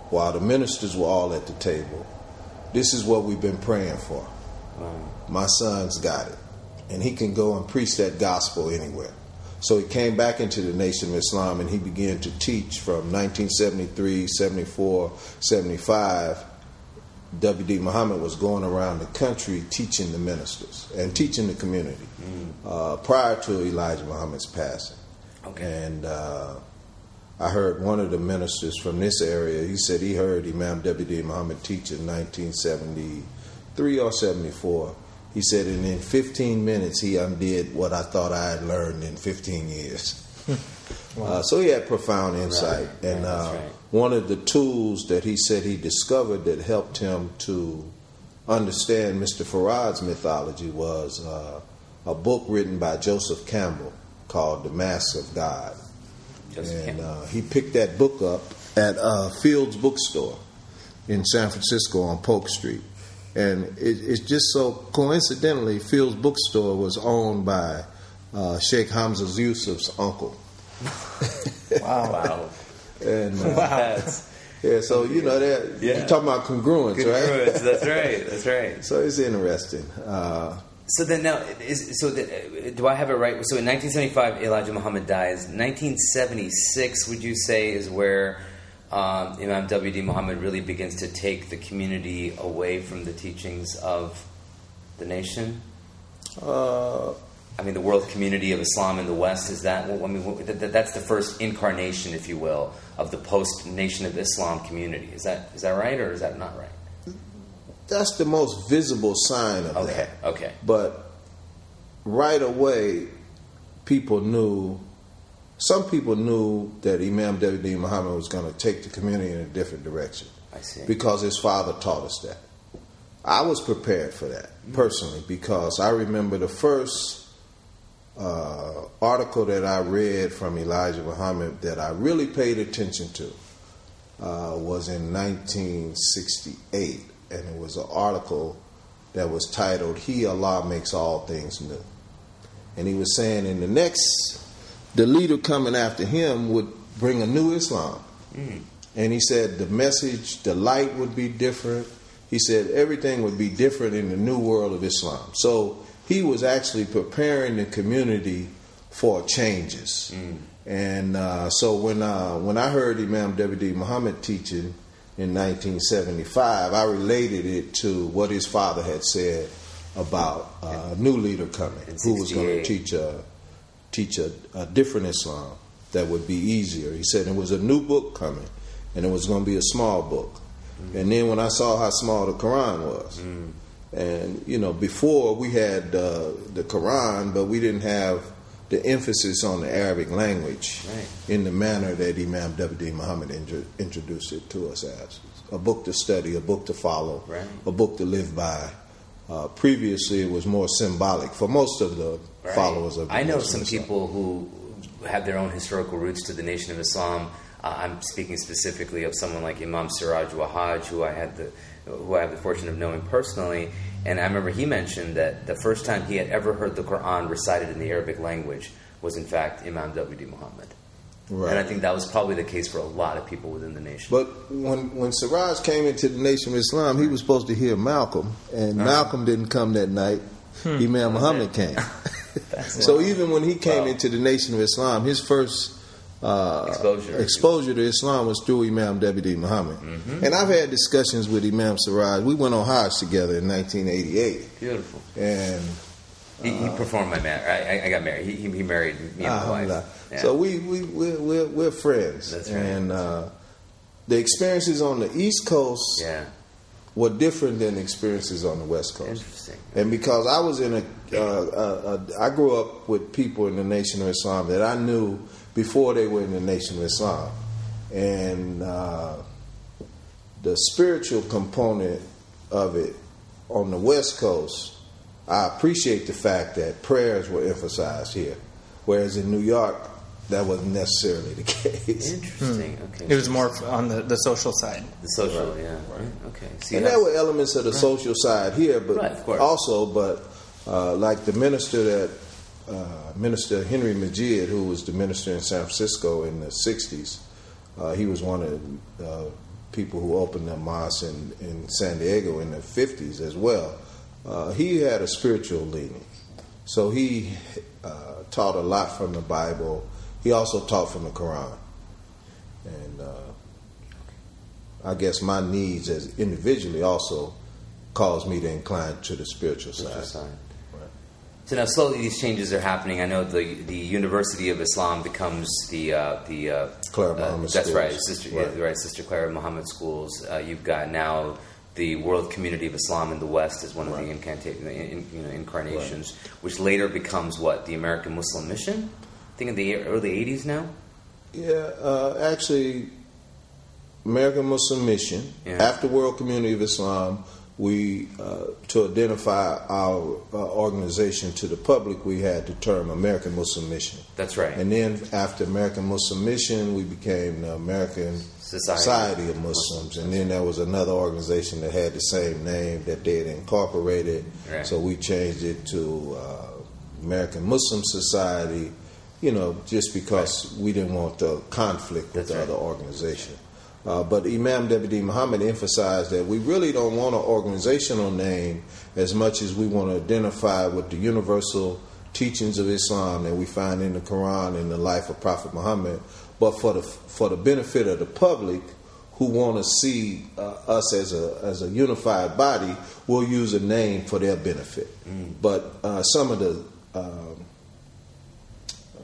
while the ministers were all at the table, this is what we've been praying for. Wow. My son's got it. And he can go and preach that gospel anywhere. So he came back into the Nation of Islam and he began to teach from nineteen seventy-three, seventy-four, seventy-five. W D Muhammad was going around the country teaching the ministers and teaching the community mm. uh, prior to Elijah Muhammad's passing. Okay. And uh, I heard one of the ministers from this area, he said he heard Imam W D Muhammad teach in nineteen seventy-three or seventy-four. He said, and in fifteen minutes, he undid what I thought I had learned in fifteen years. Wow. uh, so he had profound insight. Right. And right. Uh, right. one of the tools that he said he discovered that helped him to understand Mister Farad's mythology was uh, a book written by Joseph Campbell called The Mask of God. Joseph and uh, he picked that book up at uh, Fields Bookstore in San Francisco on Polk Street. And it, it's just so coincidentally, Fields Bookstore was owned by uh, Sheikh Hamza Yusuf's uncle. Wow! Wow! And uh, wow! Yeah, so you know that yeah. you're talking about congruence, congruence, right? That's right. That's right. So it's interesting. Uh, so then now, is, so the, do I have it right? So in nineteen seventy-five, Elijah Muhammad dies. nineteen seventy-six, would you say, is where Um, Imam W D Muhammad really begins to take the community away from the teachings of the nation? Uh, I mean, the world community of Islam in the West, is that, I mean, that's the first incarnation, if you will, of the post-Nation of Islam community. Is that is that right, or is that not right? That's the most visible sign of okay, that. Okay, But right away, people knew... Some people knew that Imam W D Muhammad was going to take the community in a different direction. I see. Because his father taught us that. I was prepared for that, personally, because I remember the first uh, article that I read from Elijah Muhammad that I really paid attention to uh, was in nineteen sixty-eight. And it was an article that was titled, He, Allah, Makes All Things New. And he was saying in the next... the leader coming after him would bring a new Islam. Mm. And he said the message, the light would be different. He said everything would be different in the new world of Islam. So he was actually preparing the community for changes. Mm. And uh, so when uh, when I heard Imam W D Muhammad teaching in nineteen seventy-five, I related it to what his father had said about uh, a new leader coming who was going to teach a teach a, a different Islam that would be easier. He said it was a new book coming, and it was going to be a small book. Mm. And then when I saw how small the Quran was, mm. and you know, before we had uh, the Quran, but we didn't have the emphasis on the Arabic language right. in the manner that Imam W D Muhammad intro- introduced it to us as. A book to study, a book to follow, right. a book to live by. Uh, previously, it was more symbolic for most of the right. followers of the I know Muslim some Islam. people who have their own historical roots to the Nation of Islam. Uh, I'm speaking specifically of someone like Imam Siraj Wahaj, who I had the who I have the fortune of knowing personally. And I remember he mentioned that the first time he had ever heard the Quran recited in the Arabic language was, in fact, Imam W D Muhammad. Right. And I think that was probably the case for a lot of people within the nation. But when when Siraj came into the Nation of Islam, he was supposed to hear Malcolm, and uh-huh. Malcolm didn't come that night. Hmm. Imam Muhammad came. So even when he came wow. into the Nation of Islam, his first uh, exposure. exposure to Islam was through Imam W D Muhammad. Mm-hmm. And I've had discussions with Imam Siraj. We went on Hajj together in nineteen eighty-eight. Beautiful. And He, he performed my marriage. I, I got married. He, he married me and my wife. Yeah. So we we we're, we're, we're friends. That's right. And uh, the experiences on the East Coast yeah. were different than the experiences on the West Coast. Interesting. And because I was in a, uh, uh, uh, I grew up with people in the Nation of Islam that I knew before they were in the Nation of Islam, and uh, the spiritual component of it on the West Coast. I appreciate the fact that prayers were emphasized here, whereas in New York, that wasn't necessarily the case. Interesting. Hmm. Okay. It was more on the, the social side. The social, right. yeah. Right. Okay. See, and there were elements of the right. social side here, but right, of course. also, but uh, like the minister that uh, Minister Henry Majid, who was the minister in San Francisco in the sixties, uh, he was one of the uh, people who opened the mosque in, in San Diego in the fifties as well. Uh, he had a spiritual leaning. So he uh, taught a lot from the Bible. He also taught from the Quran. And uh, I guess my needs as individually also caused me to incline to the spiritual side. side. Right. So now slowly these changes are happening. I know the the University of Islam becomes the uh, the uh, Clara uh, Muhammad that's Schools. right, Sister Right. Yeah, right, Sister Clara Muhammad Schools. Uh, you've got now the World Community of Islam in the West as one of Right. the incanta- in, you know, incarnations, Right. which later becomes what, the American Muslim Mission. I think in the early eighties now. Yeah, uh, actually, American Muslim Mission. Yeah. After World Community of Islam, we uh, to identify our uh, organization to the public, we had the term American Muslim Mission. That's right. And then after American Muslim Mission, we became the American Society, Society of Muslims. And then there was another organization that had the same name that they had incorporated. Right. So we changed it to uh, American Muslim Society, you know, just because right. we didn't want the conflict with That's the right. other organization. Uh, but Imam Deputy Muhammad emphasized that we really don't want an organizational name as much as we want to identify with the universal teachings of Islam that we find in the Quran and the life of Prophet Muhammad. But for the for the benefit of the public who want to see uh, us as a as a unified body, we'll use a name for their benefit. Mm. But uh, some of the uh, uh,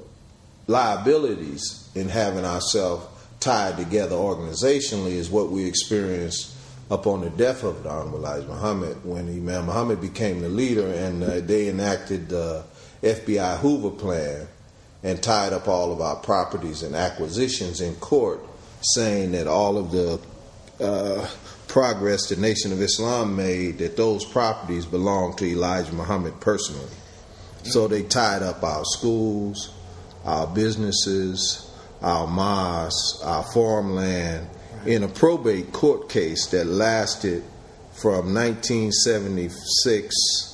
liabilities in having ourselves tied together organizationally is what we experienced upon the death of the Honorable Elijah Muhammad, when Imam Muhammad became the leader and uh, they enacted the F B I Hoover plan and tied up all of our properties and acquisitions in court, saying that all of the uh, progress the Nation of Islam made, that those properties belonged to Elijah Muhammad personally. So they tied up our schools, our businesses, our mosques, our farmland, in a probate court case that lasted from nineteen seventy-six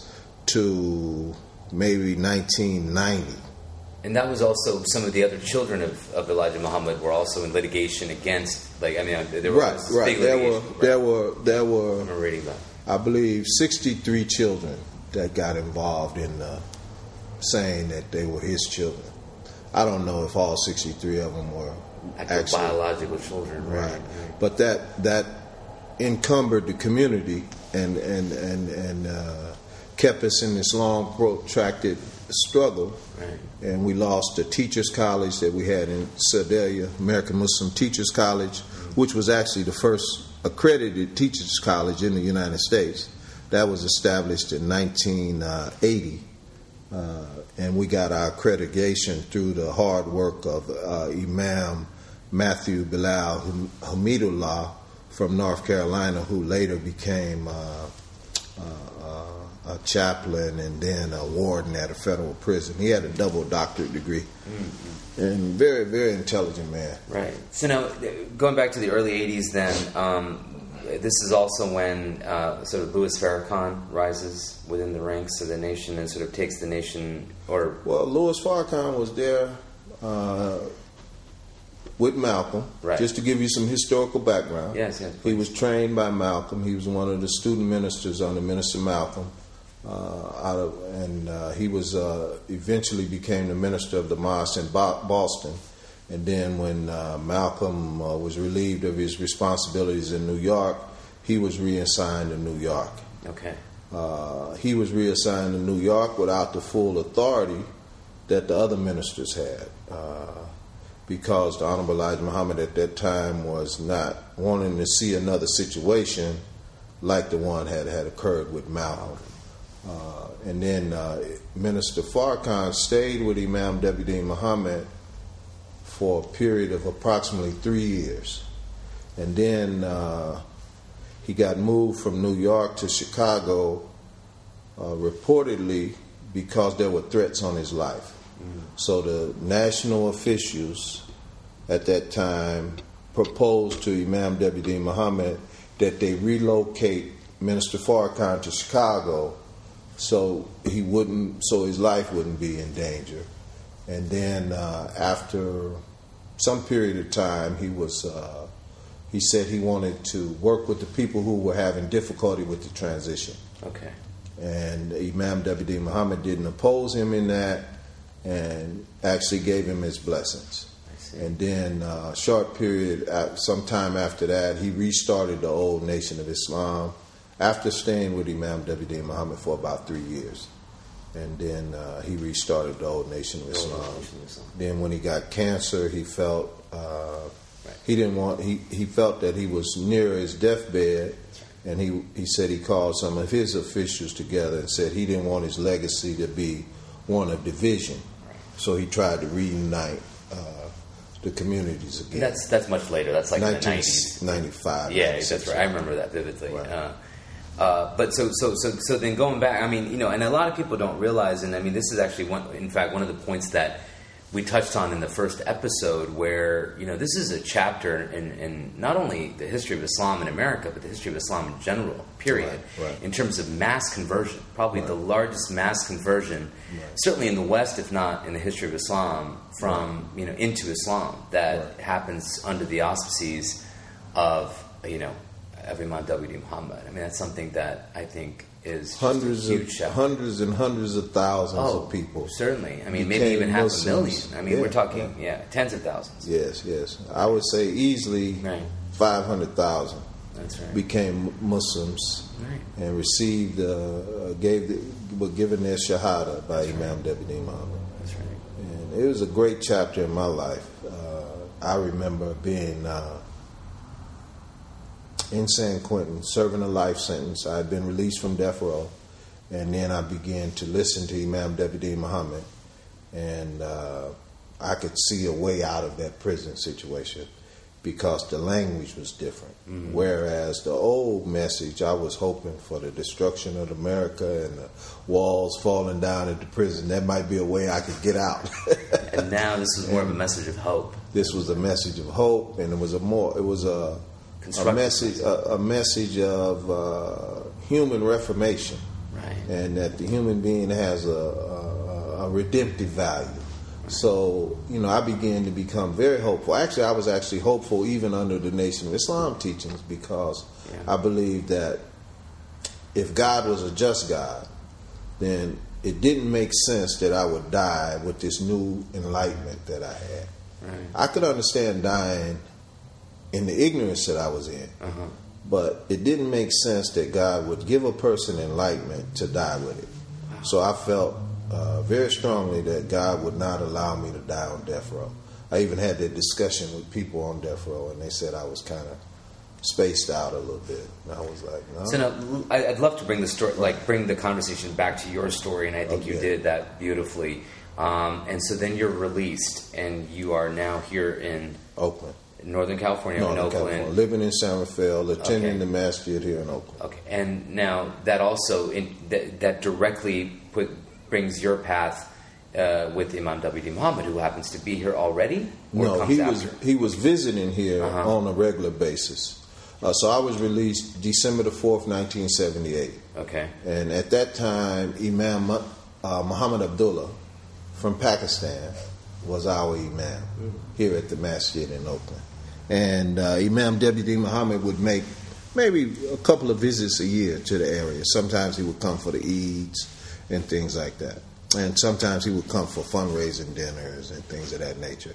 to maybe nineteen ninety. And that was also some of the other children of, of Elijah Muhammad were also in litigation against, like, I mean, there were right, right. There were, right. there were, there were. I'm reading that. I believe sixty-three children that got involved in uh, saying that they were his children. I don't know if all sixty-three of them were actual actually biological children, right? right. But that that encumbered the community and and and and uh, kept us in this long, protracted struggle. Right. And we lost the teachers' college that we had in Sedalia, American Muslim Teachers College, mm-hmm. which was actually the first accredited teachers' college in the United States. That was established in nineteen eighty. Uh, and we got our accreditation through the hard work of uh, Imam Matthew Bilal Hamidullah from North Carolina, who later became uh, uh, a chaplain and then a warden at a federal prison. He had a double doctorate degree. Mm-hmm. And very, very intelligent man. Right. So now, going back to the early eighties then, um, this is also when uh, sort of Louis Farrakhan rises within the ranks of the nation and sort of takes the nation, or... Well, Louis Farrakhan was there uh, with Malcolm, right. just to give you some historical background. Yes, yes. He was trained by Malcolm. He was one of the student ministers under Minister Malcolm. Uh, out of, and uh, he was uh, eventually became the minister of the mosque in Boston. And then when uh, Malcolm uh, was relieved of his responsibilities in New York, he was reassigned to New York. Okay. Uh, he was reassigned to New York without the full authority that the other ministers had, uh, because the Honorable Elijah Muhammad at that time was not wanting to see another situation like the one had had occurred with Malcolm. Uh, and then uh, Minister Farrakhan stayed with Imam Deputy Muhammad for a period of approximately three years. And then uh, he got moved from New York to Chicago, uh, reportedly because there were threats on his life. Mm. So the national officials at that time proposed to Imam Deputy Muhammad that they relocate Minister Farrakhan to Chicago so he wouldn't, so his life wouldn't be in danger. And then uh, after some period of time, he was uh, he said he wanted to work with the people who were having difficulty with the transition. Okay. And Imam W D Muhammad didn't oppose him in that, and actually gave him his blessings. And then a uh, short period, sometime after that, he restarted the old Nation of Islam after staying with Imam W D Muhammad for about three years. And then uh, he restarted the old Nation of Islam. Then when he got cancer, he felt uh, right. he didn't want. He, he felt that he was near his deathbed, and he he said he called some of his officials together and said he didn't want his legacy to be one of division. Right. So he tried to reunite uh, the communities again. That's that's much later. That's like in the nineties, ninety-five. Yeah, that's right. I remember that vividly. Right. Uh, Uh, but so so so so then going back, I mean, you know, and a lot of people don't realize, and I mean, this is actually one, in fact, one of the points that we touched on in the first episode, where, you know, this is a chapter in, in not only the history of Islam in America, but the history of Islam in general, period, right, right. in terms of mass conversion, probably right. the largest mass conversion, right. certainly in the West, if not in the history of Islam, from right. you know into Islam that right. happens under the auspices of you know. of Imam W D Muhammad. I mean, that's something that I think is hundreds a huge of shout. hundreds and hundreds of thousands oh, of people. Certainly, I mean, maybe even half Muslims. a million. I mean, yeah, we're talking, yeah. yeah, tens of thousands. Yes, yes. I would say easily right. five hundred thousand. That's right. Became Muslims right. and received, uh, gave, the, were given their shahada by that's Imam right. W D Muhammad. That's right. And it was a great chapter in my life. Uh, I remember being. Uh, in San Quentin, serving a life sentence. I had been released from death row, and then I began to listen to Imam W D Muhammad, and uh, I could see a way out of that prison situation because the language was different. Mm-hmm. Whereas the old message, I was hoping for the destruction of America and the walls falling down at the prison. That might be a way I could get out. And now this is more of a message of hope. This was a message of hope, and it was a more, it was a A message, a, a message of uh, human reformation, right. and that the human being has a, a, a redemptive value. Right. So, you know, I began to become very hopeful. Actually, I was actually hopeful even under the Nation of Islam teachings because yeah. I believed that if God was a just God, then it didn't make sense that I would die with this new enlightenment that I had. Right. I could understand dying in the ignorance that I was in. Uh-huh. But it didn't make sense that God would give a person enlightenment to die with it. Wow. So I felt uh, very strongly that God would not allow me to die on death row. I even had that discussion with people on death row, and they said I was kind of spaced out a little bit. And I was like, no. So now, I'd love to bring the story, like bring the conversation back to your story, and I think okay. you did that beautifully. Um, and so then you're released, and you are now here in Oakland. Northern California, Northern in Oakland. California. Living in San Rafael, attending okay. the masjid here in Oakland. Okay, and now that also in, that, that directly put brings your path uh, with Imam W D Muhammad, who happens to be here already. Or No, comes he after? was he was visiting here uh-huh. on a regular basis. Uh, so I was released December the fourth, nineteen seventy-eight. Okay, and at that time, Imam uh, Muhammad Abdullah from Pakistan was our imam here at the masjid in Oakland. And uh, Imam W D Muhammad would make maybe a couple of visits a year to the area. Sometimes he would come for the Eids and things like that. And sometimes he would come for fundraising dinners and things of that nature.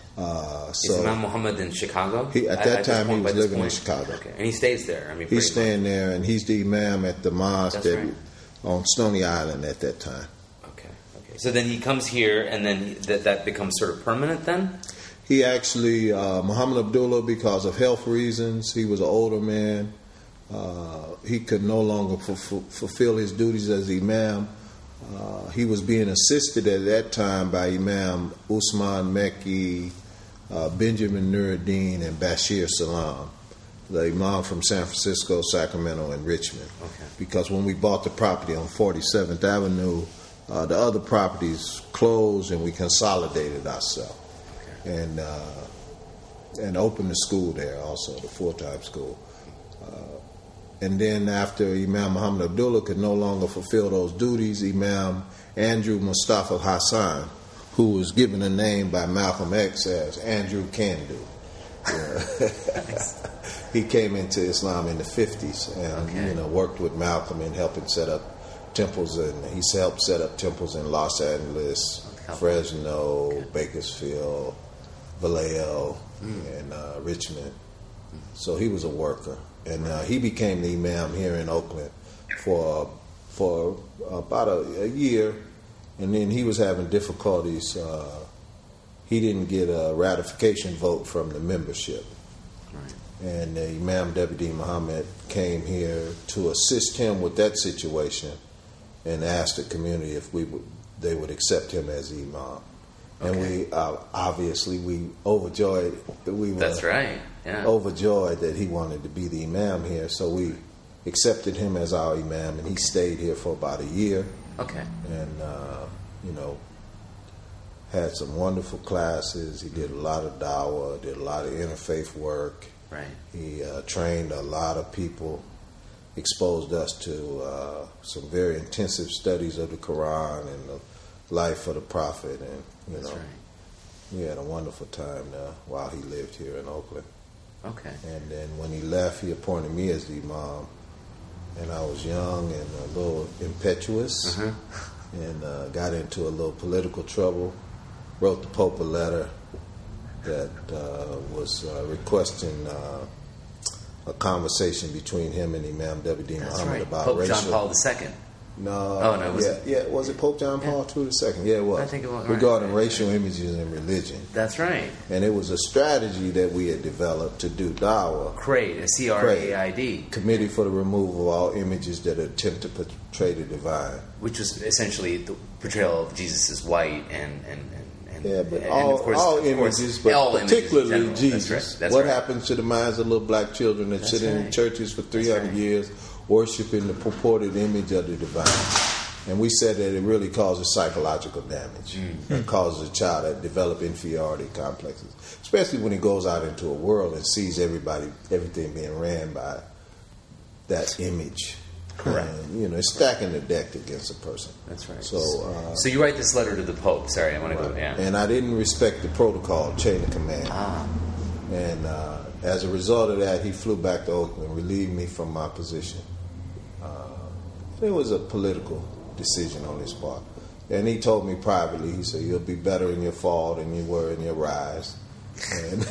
Uh, so Is Imam Muhammad in Chicago? He, at that at time, point, he was living point? in Chicago. Okay. And he stays there. I mean, he's staying much. there, and he's the imam at the mosque That's that, right. on Stony Island at that time. Okay. Okay. So then he comes here, and then he, that that becomes sort of permanent then? He actually, uh, Muhammad Abdullah, because of health reasons, he was an older man. Uh, he could no longer f- f- fulfill his duties as imam. Uh, he was being assisted at that time by Imam Usman Mekki, uh, Benjamin Nuruddin, and Bashir Salam, the imam from San Francisco, Sacramento, and Richmond. Okay. Because when we bought the property on forty-seventh Avenue, uh, the other properties closed and we consolidated ourselves. And uh, and opened the school there also, the full-time school. Uh, and then after Imam Muhammad Abdullah could no longer fulfill those duties, Imam Andrew Mustafa Hassan, who was given a name by Malcolm X as Andrew Can Do. Yeah. he came into Islam in the fifties and Okay. you know worked with Malcolm in helping set up temples, and he's helped set up temples in Los Angeles, Okay. Fresno, Okay. Bakersfield, Vallejo, Mm. and uh, Richmond. So he was a worker, and uh, he became the imam here in Oakland for for about a, a year, and then he was having difficulties. Uh, he didn't get a ratification vote from the membership. Right. And uh, Imam Deputy Muhammad came here to assist him with that situation, and asked the community if we would, they would accept him as imam. And Okay. we uh, obviously we overjoyed. We were That's right. Yeah. overjoyed that he wanted to be the imam here. So we accepted him as our imam, and he stayed here for about a year. Okay. And uh, you know, had some wonderful classes. He did a lot of dawah, did a lot of interfaith work. Right. He uh, trained a lot of people, exposed us to uh, some very intensive studies of the Quran and the life of the Prophet, and you That's know, right. we had a wonderful time uh, while he lived here in Oakland. Okay. And then when he left, he appointed me as the imam, and I was young and a little impetuous, Uh-huh. and uh, got into a little political trouble. Wrote the Pope a letter that uh, was uh, requesting uh, a conversation between him and Imam Deputy That's Muhammad right. about Pope racial. John Paul the Second. No, Oh, no, was yeah, it- yeah. Was it Pope John Paul the Second? Yeah, it was. I think it was, right. Regarding racial images in religion, That's right. and it was a strategy that we had developed to do dawah. CRAID, C R A I D, Committee for the Removal of All Images that attempt to portray the divine. which was essentially the portrayal of Jesus as white and and and, and Yeah, but and all, of course, all of course, images, but all images in particularly general. Jesus. That's right. That's what right. happens to the minds of little black children that That's sit in right. churches for three That's hundred right. years worshiping the purported image of the divine? And we said that it really causes psychological damage. Mm-hmm. It causes a child to develop inferiority complexes, especially when he goes out into a world and sees everybody, everything being ran by that image. Correct. And, you know, it's stacking the deck against a person. That's right. So, uh, So you write this letter to the Pope. Sorry, I want to go. Yeah. and I didn't respect the protocol, chain of command. Ah. And uh, as a result of that, he flew back to Oakland, relieved me from my position. Uh, it was a political decision on his part. And he told me privately, he said, you'll be better in your fall than you were in your rise. And,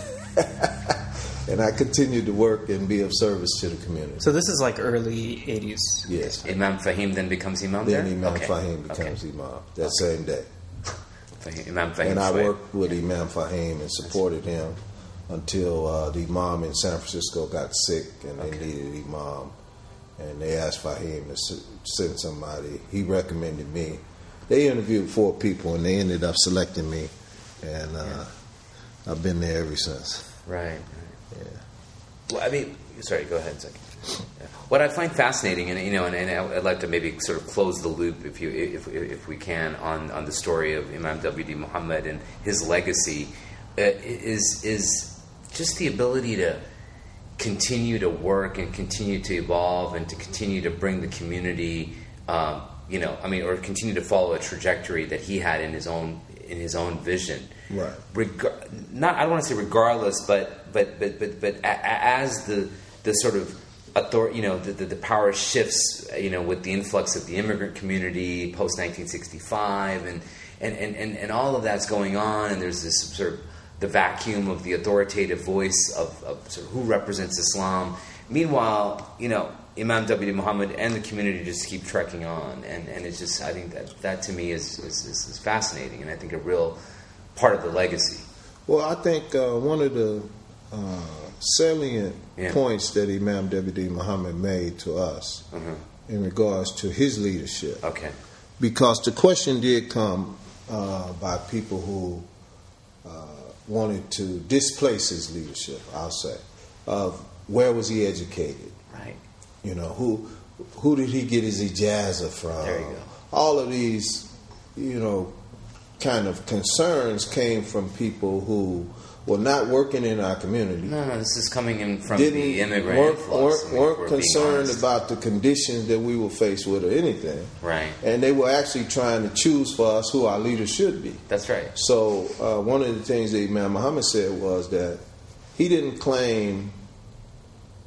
and I continued to work and be of service to the community. So this is like early eighties. Yes. Imam Fahim then becomes Imam Then there? Imam Okay. Fahim becomes Okay. Imam that same day. Fahim, Imam Fahim. And I Shuaib. worked with Imam Fahim and supported him until uh, the imam in San Francisco got sick and they Okay. needed imam. And they asked Fahim to s- send somebody. He recommended me. They interviewed four people and they ended up selecting me. And uh, Yeah. I've been there ever since. Right. Yeah. Well, I mean, sorry, go ahead a second. What I find fascinating, and you know, and, and I'd like to maybe sort of close the loop, if you, if, if we can, on, on the story of Imam W D Muhammad and his legacy, uh, is is just the ability to continue to work and continue to evolve and to continue to bring the community, um, you know, I mean, or continue to follow a trajectory that he had in his own in his own vision. Right. Regar- not, I don't want to say regardless, but but but but but a- a- as the the sort of author, you know, the, the the power shifts, you know, with the influx of the immigrant community post nineteen sixty-five, and and, and and and all of that's going on, and there's this sort of the vacuum of the authoritative voice of, of sort of who represents Islam. Meanwhile, you know, Imam W D Muhammad and the community just keep trekking on, and, and it's just, I think that that to me is is, is is fascinating, and I think a real part of the legacy. Well, I think uh, one of the uh, salient Yeah. points that Imam W D Muhammad made to us Uh-huh. in regards to his leadership, Okay. because the question did come uh, by people who uh, wanted to displace his leadership, I'll say, of where was he educated? Right. You know, who who did he get his ijaza from? There you go. All of these, you know, kind of concerns came from people who were not working in our community. No, no, this is coming in from Didn't the immigrant weren't, influx. weren't, I mean, if weren't we're being concerned honest. about the conditions that we were faced with or anything. Right. And they were actually trying to choose for us who our leaders should be. That's right. So uh, one of the things that Imam Muhammad said was that he didn't claim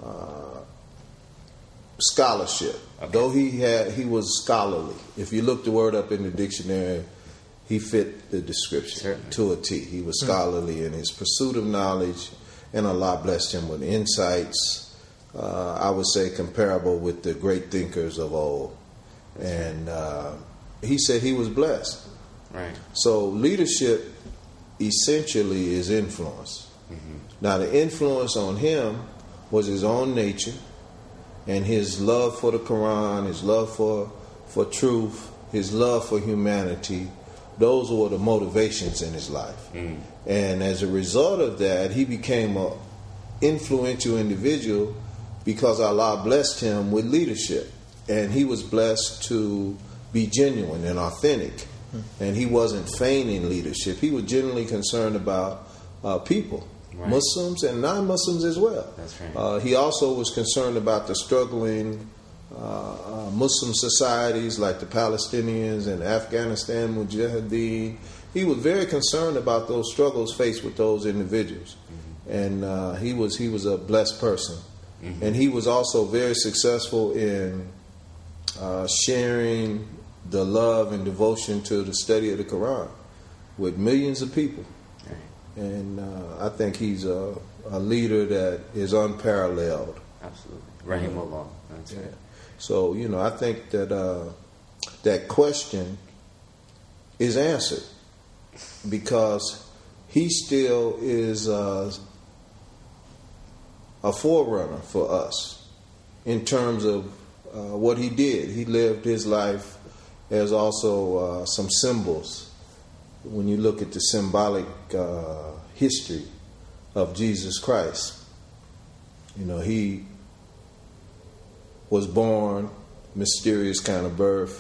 uh, scholarship. Okay. Though he had, he was scholarly. If you look the word up in the dictionary, he fit the description Certainly. to a T. He was scholarly in his pursuit of knowledge, and Allah blessed him with insights, uh, I would say comparable with the great thinkers of old. And uh, he said he was blessed. Right. So leadership essentially is influence. Mm-hmm. Now the influence on him was his own nature and his love for the Quran, his love for, for truth, his love for humanity. Those were the motivations in his life. Mm. And as a result of that, he became an influential individual because Allah blessed him with leadership. And he was blessed to be genuine and authentic. Mm. And he wasn't feigning leadership. He was genuinely concerned about uh, people, right. Muslims and non-Muslims as well. That's right. Uh, he also was concerned about the struggling Uh, uh, Muslim societies like the Palestinians and Afghanistan Mujahideen. He was very concerned about those struggles faced with those individuals, mm-hmm. and uh, he was he was a blessed person, mm-hmm. and he was also very successful in uh, sharing the love and devotion to the study of the Quran with millions of people, right. and uh, I think he's a, a leader that is unparalleled. Absolutely, Rahimullah. That's yeah. right. So, you know, I think that uh, that question is answered because he still is uh, a forerunner for us in terms of uh, what he did. He lived his life as also uh, some symbols. When you look at the symbolic uh, history of Jesus Christ, you know, he was born, mysterious kind of birth.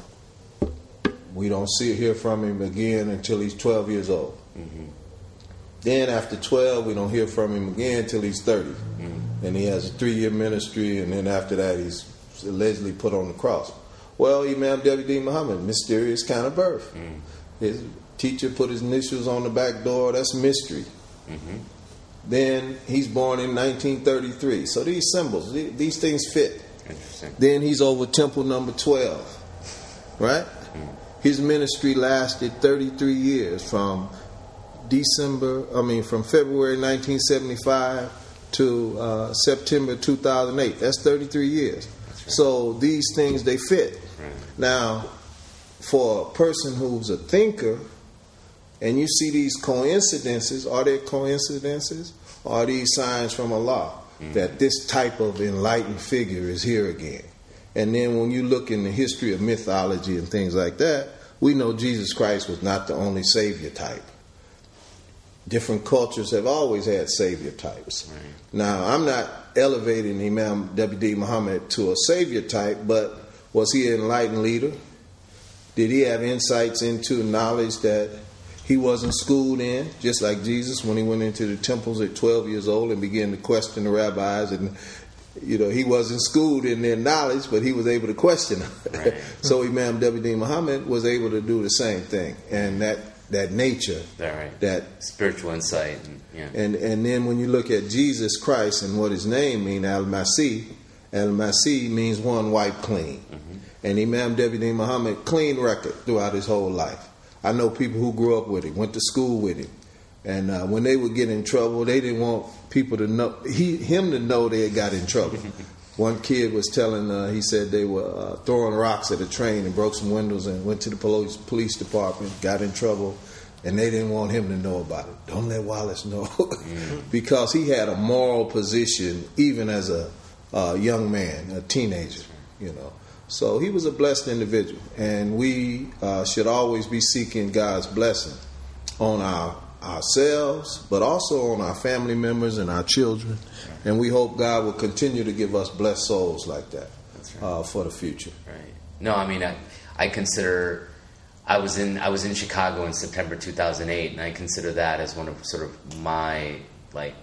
Mm-hmm. We don't see hear from him again until he's twelve years old. Mm-hmm. Then after twelve, we don't hear from him again until he's thirty. Mm-hmm. And he has a three-year ministry, and then after that, he's allegedly put on the cross. Well, Imam W D Muhammad, mysterious kind of birth. Mm-hmm. His teacher put his initials on the back door. That's mystery. Mm-hmm. Then he's born in nineteen thirty-three. So these symbols, these things fit. Interesting. Then he's over temple number twelve, right? Mm. His ministry lasted thirty-three years, from December, I mean, from February nineteen seventy-five to uh, September two thousand eight. That's thirty-three years. That's right. So these things, they fit. Right. Now, for a person who's a thinker, and you see these coincidences, are there coincidences? Or are these signs from Allah? Mm-hmm. That this type of enlightened figure is here again. And then when you look in the history of mythology and things like that, we know Jesus Christ was not the only savior type. Different cultures have always had savior types. Right. Now, I'm not elevating Imam W D Muhammad to a savior type, but was he an enlightened leader? Did he have insights into knowledge that he wasn't schooled in, just like Jesus when he went into the temples at twelve years old and began to question the rabbis? And, you know, he wasn't schooled in their knowledge, but he was able to question them. Right. So Imam W D Muhammad was able to do the same thing. And that, that nature, that, right. that spiritual insight. And, yeah. and, and then when you look at Jesus Christ and what his name means, Al-Masih, Al-Masih means one wiped clean. Mm-hmm. And Imam W D Muhammad, clean record throughout his whole life. I know people who grew up with him, went to school with him, and uh, when they would get in trouble, they didn't want people to know, he, him to know they had got in trouble. One kid was telling, uh, he said they were uh, throwing rocks at a train and broke some windows and went to the police, police department, got in trouble, and they didn't want him to know about it. Don't let Wallace know. Mm-hmm. Because he had a moral position even as a uh, young man, a teenager, you know. So he was a blessed individual, and we uh, should always be seeking God's blessing on our ourselves, but also on our family members and our children. And we hope God will continue to give us blessed souls like that. That's right. uh, for the future. Right. No, I mean, I, I consider I was in I was in Chicago in September two thousand eight, and I consider that as one of sort of my like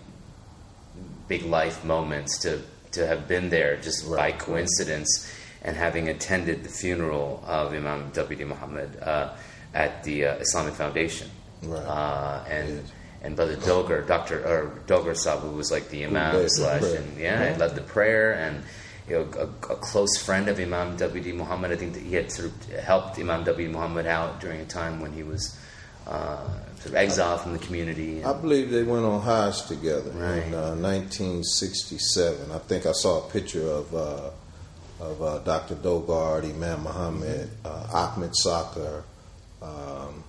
big life moments to to have been there just right. by coincidence. And having attended the funeral of Imam W D Muhammad uh, at the uh, Islamic Foundation, right. uh, and yes. and Brother Dogar, Doctor or Dogar Sahib, who was like the Imam slash, and yeah, Yeah. he led the prayer, and you know, a, a close friend of Imam W D Muhammad. I think that he had sort of helped Imam W D Muhammad out during a time when he was uh, sort of exiled from the community. I believe they went on Hajj together Right. in uh, nineteen sixty-seven. I think I saw a picture of uh, of uh, Doctor Dogard, Imam Muhammad, uh, Ahmed Sakar, um,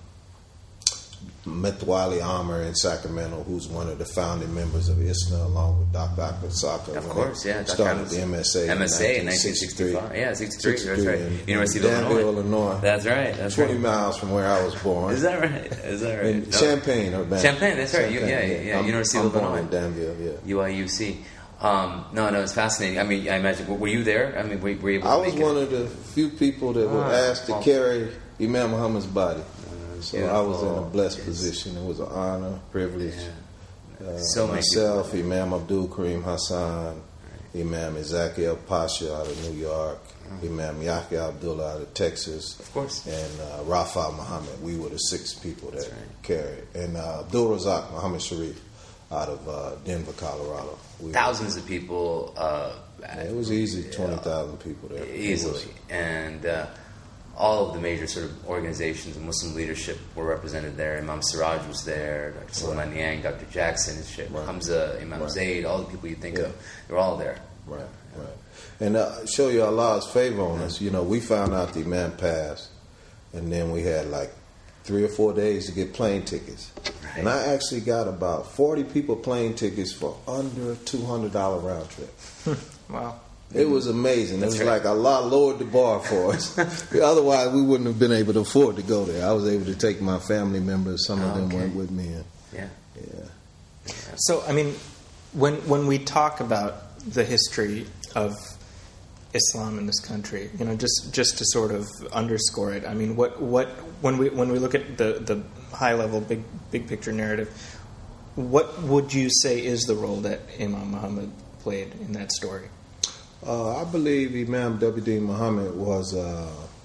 Metwali Amr in Sacramento, who's one of the founding members of I S N A, along with Doctor Ahmed Sakar. Of when course, they yeah. Started the M S A, M S A in nineteen nineteen sixty-three. sixty-five. Yeah, sixty-three. That's sixty-three right. in- University in of Danville, Illinois. Illinois. That's right. That's twenty right. miles from where I was born. Is that right? Is that right? In No. Champaign, Urbana. Champaign, that's right. You- yeah, yeah, I'm, University I'm of born Illinois. in Danville, yeah. U I U C. Um, no, no, it's fascinating. I mean, I imagine. Were you there? I mean, were, were you able to I was make one it? of the few people that were Ah, asked to well. carry Imam Muhammad's body. So I was in a Beautiful. blessed Yes. position. It was an honor, privilege. Yeah. Uh, So many myself, Imam Abdul Karim Hassan, Imam Ezekiel Pasha out of New York, Imam Yahya Abdullah out of Texas, Of course. and uh, Rafa Muhammad. We were the six people that That's right. carried. And uh, Abdul Razak Muhammad Sharif out of uh, Denver, Colorado. We Thousands of people. Uh, Were, it was easy, twenty thousand people there. It easily, was- and uh, all of the major sort of organizations and Muslim leadership were represented there. Imam Siraj was there, Doctor Sulaiman Yang, Doctor Jackson, Sheikh Right. Hamza, Imam Right. Zaid, all the people you think Yeah. of, they're all there. Right, right. And uh, show you Allah's favor on us. You know, we found out the Imam passed, and then we had like three or four days to get plane tickets. Right. And I actually got about forty people plane tickets for under a two hundred dollars round trip. Wow. It was amazing. That's it was right. like Allah lowered the bar for us. Otherwise, we wouldn't have been able to afford to go there. I was able to take my family members. Some of them Okay. went with me. And, Yeah. yeah. So, I mean, when when we talk about the history of Islam in this country, you know, just just to sort of underscore it, I mean, what what when we when we look at the the high level big big picture narrative, what would you say is the role that Imam Muhammad played in that story? Uh, I believe Imam W D Muhammad was uh,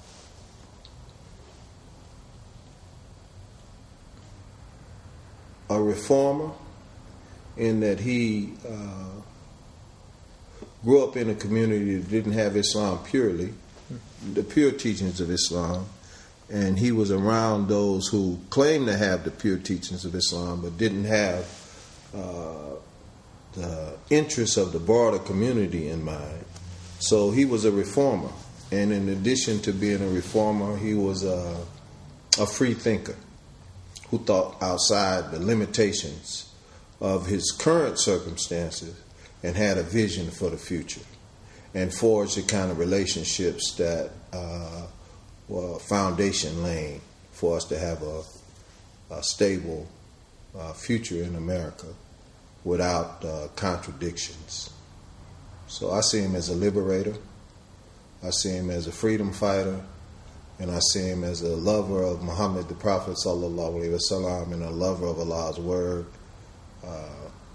a reformer in that he uh, grew up in a community that didn't have Islam purely, the pure teachings of Islam, and he was around those who claimed to have the pure teachings of Islam but didn't have uh, the interests of the broader community in mind. So he was a reformer, and in addition to being a reformer, he was a, a free thinker who thought outside the limitations of his current circumstances and had a vision for the future and forged the kind of relationships that uh, were foundation laying for us to have a, a stable uh, future in America without uh, contradictions. So I see him as a liberator, I see him as a freedom fighter, and I see him as a lover of Muhammad, the Prophet sallallahu alaihi wasallam, and a lover of Allah's word. Uh,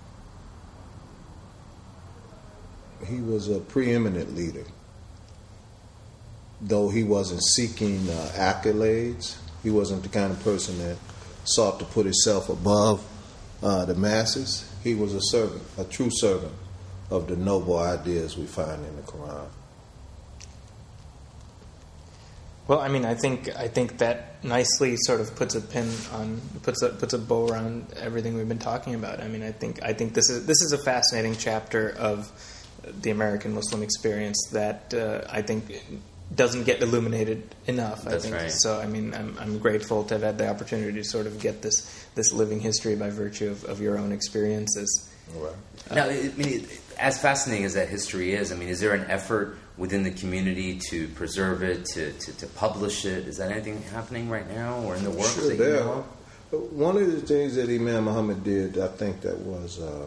he was a preeminent leader. Though he wasn't seeking uh, accolades, he wasn't the kind of person that sought to put himself above uh, the masses. He was a servant, a true servant of the noble ideas we find in the Quran. Well, I mean, I think I think that nicely sort of puts a pin on puts a puts a bow around everything we've been talking about. I mean, I think I think this is this is a fascinating chapter of the American Muslim experience that uh, I think doesn't get illuminated enough. I That's think right. so. I mean, I'm I'm grateful to have had the opportunity to sort of get this this living history by virtue of, of your own experiences. Right. Now, I mean, as fascinating as that history is, I mean, is there an effort within the community to preserve it, to, to, to publish it? Is that anything happening right now or in the works Sure, that you there know are. of? One of the things that Imam Muhammad did, I think that was uh,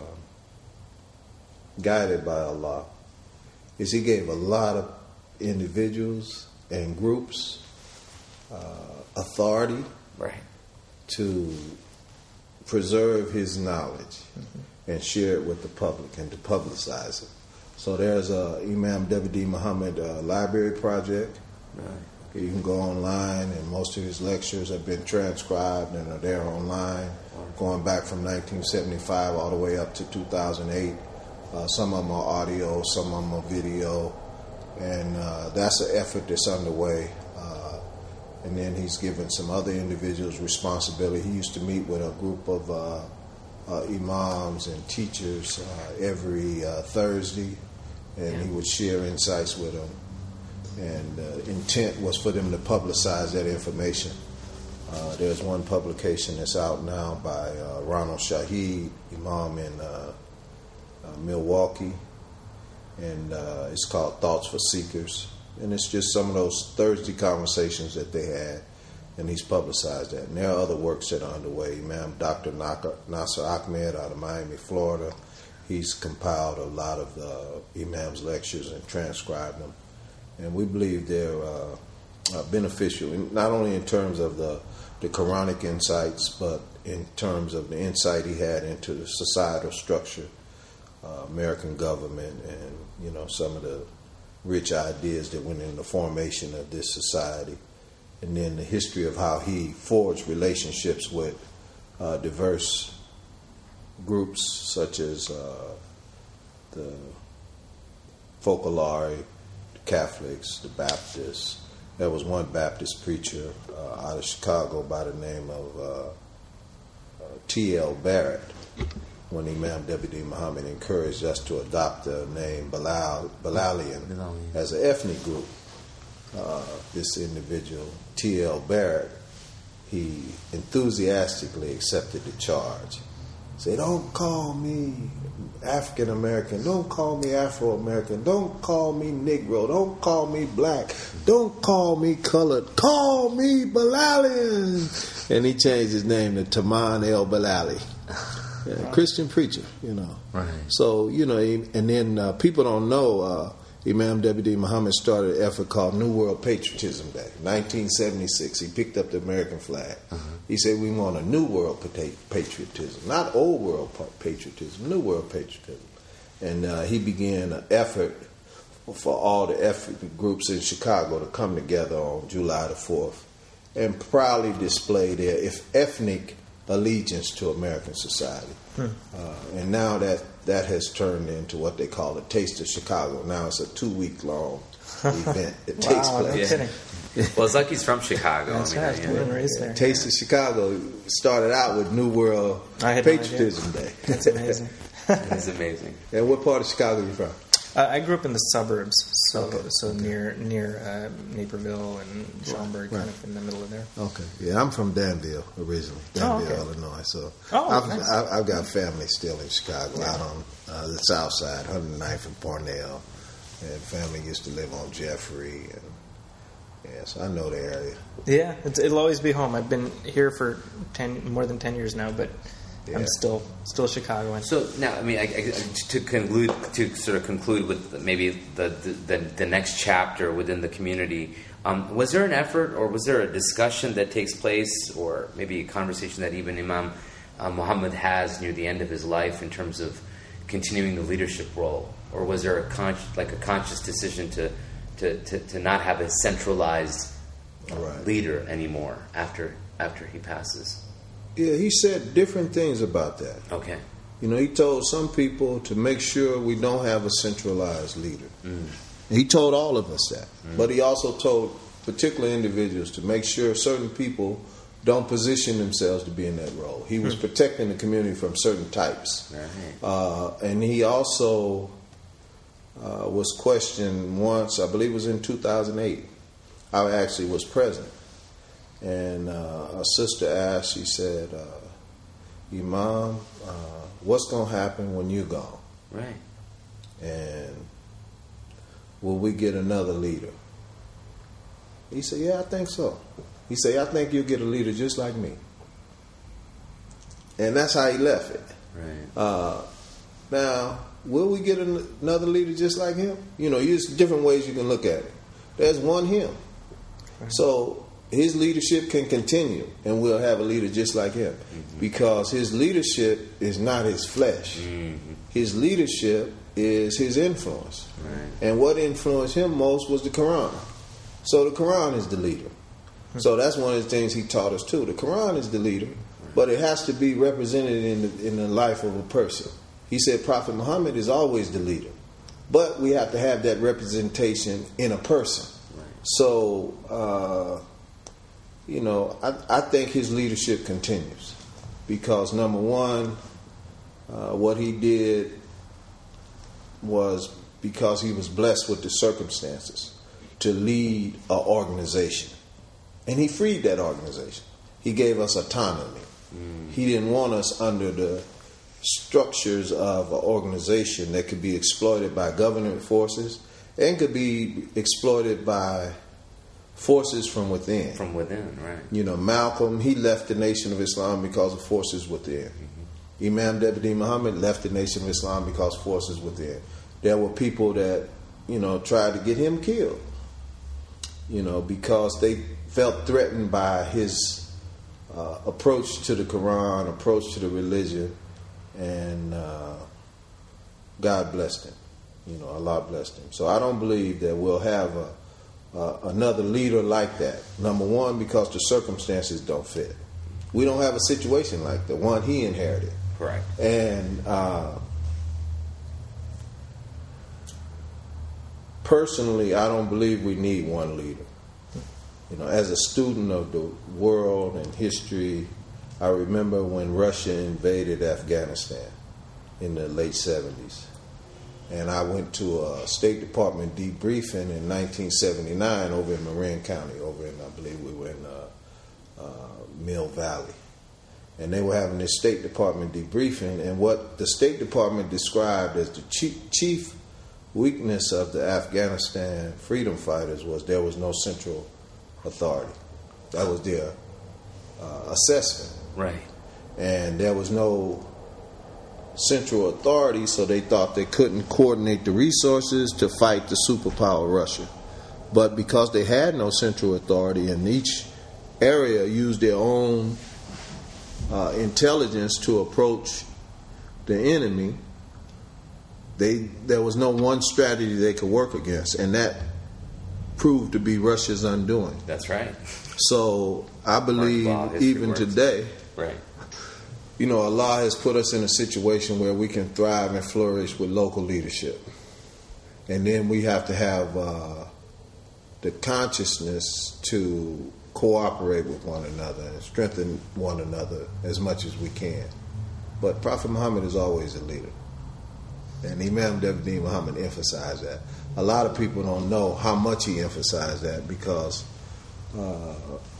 guided by Allah, is he gave a lot of individuals and groups uh, authority Right. to preserve his knowledge and share it with the public and to publicize it. So there's a Imam W D Muhammad uh, Library Project. Right. You can go online, and most of his lectures have been transcribed and are there online, going back from nineteen seventy-five all the way up to two thousand eight. Uh, some of them are audio, some of them are video, and uh, that's an effort that's underway. Uh, and then he's given some other individuals responsibility. He used to meet with a group of uh, uh, imams and teachers uh, every uh, Thursday, and he would share insights with them. And uh, intent was for them to publicize that information. Uh, there's one publication that's out now by uh, Ronald Shaheed, imam in uh, uh, Milwaukee, and uh, it's called Thoughts for Seekers. And it's just some of those Thursday conversations that they had, and he's publicized that. And there are other works that are underway. Imam Doctor Nasser Ahmed out of Miami, Florida, he's compiled a lot of uh, imams' lectures and transcribed them. And we believe they're uh, uh, beneficial, not only in terms of the, the Quranic insights, but in terms of the insight he had into the societal structure, uh, American government, and you know some of the rich ideas that went in the formation of this society, and then the history of how he forged relationships with uh, diverse groups such as uh, the Focolare, Catholics, the Baptists. There was one Baptist preacher uh, out of Chicago by the name of uh, uh, T L Barrett, when Imam Deputy Muhammad encouraged us to adopt the name Bilal, Bilalian as an ethnic group. Uh, this individual, T L Barrett, he enthusiastically accepted the charge. Say, don't call me African American. Don't call me Afro American. Don't call me Negro. Don't call me black. Don't call me colored. Call me Bilalian. And he changed his name to Taman El Bilali. Yeah, Christian preacher, you know. Right. So, you know, and then uh, people don't know uh, Imam Deputy Muhammad started an effort called New World Patriotism Day. nineteen seventy-six, he picked up the American flag. Uh-huh. He said, we want a new world patriotism, not old world patriotism, new world patriotism. And uh, he began an effort for all the ethnic groups in Chicago to come together on July the fourth and proudly display their ethnic allegiance to American society. Hmm. Uh, and now that that has turned into what they call the Taste of Chicago. Now it's a two-week long event that wow, takes place. No kidding. Well, it's like he's from Chicago. That's I mean, right. yeah. Born and raised there. Taste of Chicago started out with New World Patriotism no Day. That's amazing. That's amazing. And what part of Chicago are you from? Uh, I grew up in the suburbs, so Okay. so near near uh, Naperville and Schaumburg, Right. kind of in the middle of there. Okay. Yeah, I'm from Danville originally, Danville, okay. Illinois. So Oh, I've, nice. I've, I've got family still in Chicago, out on uh, the south side, one hundred ninth and Parnell. And family used to live on Jeffrey. And yes, I know the area. Yeah, it's, it'll always be home. I've been here for ten more than ten years now, but Yeah. I'm still still Chicagoan. So now, I mean, I, I, to conclude, to sort of conclude with maybe the the, the next chapter within the community, um, was there an effort, or was there a discussion that takes place, or maybe a conversation that even Imam uh, Muhammad has near the end of his life in terms of continuing the leadership role, or was there a con- like a conscious decision to to, to, to not have a centralized Right. leader anymore after after he passes? Yeah, he said different things about that. Okay. You know, he told some people to make sure we don't have a centralized leader. Mm. He told all of us that. Mm. But he also told particular individuals to make sure certain people don't position themselves to be in that role. He was mm. protecting the community from certain types. Right. Uh, and he also uh, was questioned once, I believe it was in two thousand eight. I actually was present. And uh, a sister asked, she said, uh, Imam, uh, what's going to happen when you're gone? Right. And will we get another leader? He said, yeah, I think so. He said, I think you'll get a leader just like me. And that's how he left it. Right. Uh, now, will we get an- another leader just like him? You know, there's different ways you can look at it. There's one him. Right. So his leadership can continue, and we'll have a leader just like him. Mm-hmm. Because his leadership is not his flesh. Mm-hmm. His leadership is his influence. Right. And what influenced him most was the Quran. So the Quran is the leader. So that's one of the things he taught us too. The Quran is the leader, but it has to be represented in the, in the life of a person. He said Prophet Muhammad is always the leader, but we have to have that representation in a person. So, uh, you know, I, I think his leadership continues because, number one, uh, what he did was because he was blessed with the circumstances to lead an organization. And he freed that organization. He gave us autonomy. Mm. He didn't want us under the structures of an organization that could be exploited by government forces and could be exploited by forces from within. From within, right. You know, Malcolm, he left the Nation of Islam because of forces within. Mm-hmm. Imam Dabadi Muhammad left the Nation of Islam because of forces within. There were people that, you know, tried to get him killed, you know, because they felt threatened by his uh, approach to the Quran, approach to the religion, and uh, God blessed him. You know, Allah blessed him. So I don't believe that we'll have a, uh, another leader like that. Number one, because the circumstances don't fit. We don't have a situation like the one he inherited. Right. And uh, personally, I don't believe we need one leader. You know, as a student of the world and history, I remember when Russia invaded Afghanistan in the late seventies. And I went to a State Department debriefing in nineteen seventy-nine over in Marin County, over in, I believe we were in uh, uh, Mill Valley. And they were having this State Department debriefing, and what the State Department described as the chief, chief weakness of the Afghanistan freedom fighters was there was no central authority. That was their uh, assessment. Right. And there was no central authority, so they thought they couldn't coordinate the resources to fight the superpower Russia. But because they had no central authority and each area used their own uh, intelligence to approach the enemy, they there was no one strategy they could work against, and that proved to be Russia's undoing. That's right. So I believe even works. today, right. you know, Allah has put us in a situation where we can thrive and flourish with local leadership. And then we have to have uh, the consciousness to cooperate with one another and strengthen one another as much as we can. But Prophet Muhammad is always a leader. And Imam Dabadi Muhammad emphasized that. A lot of people don't know how much he emphasized that because uh,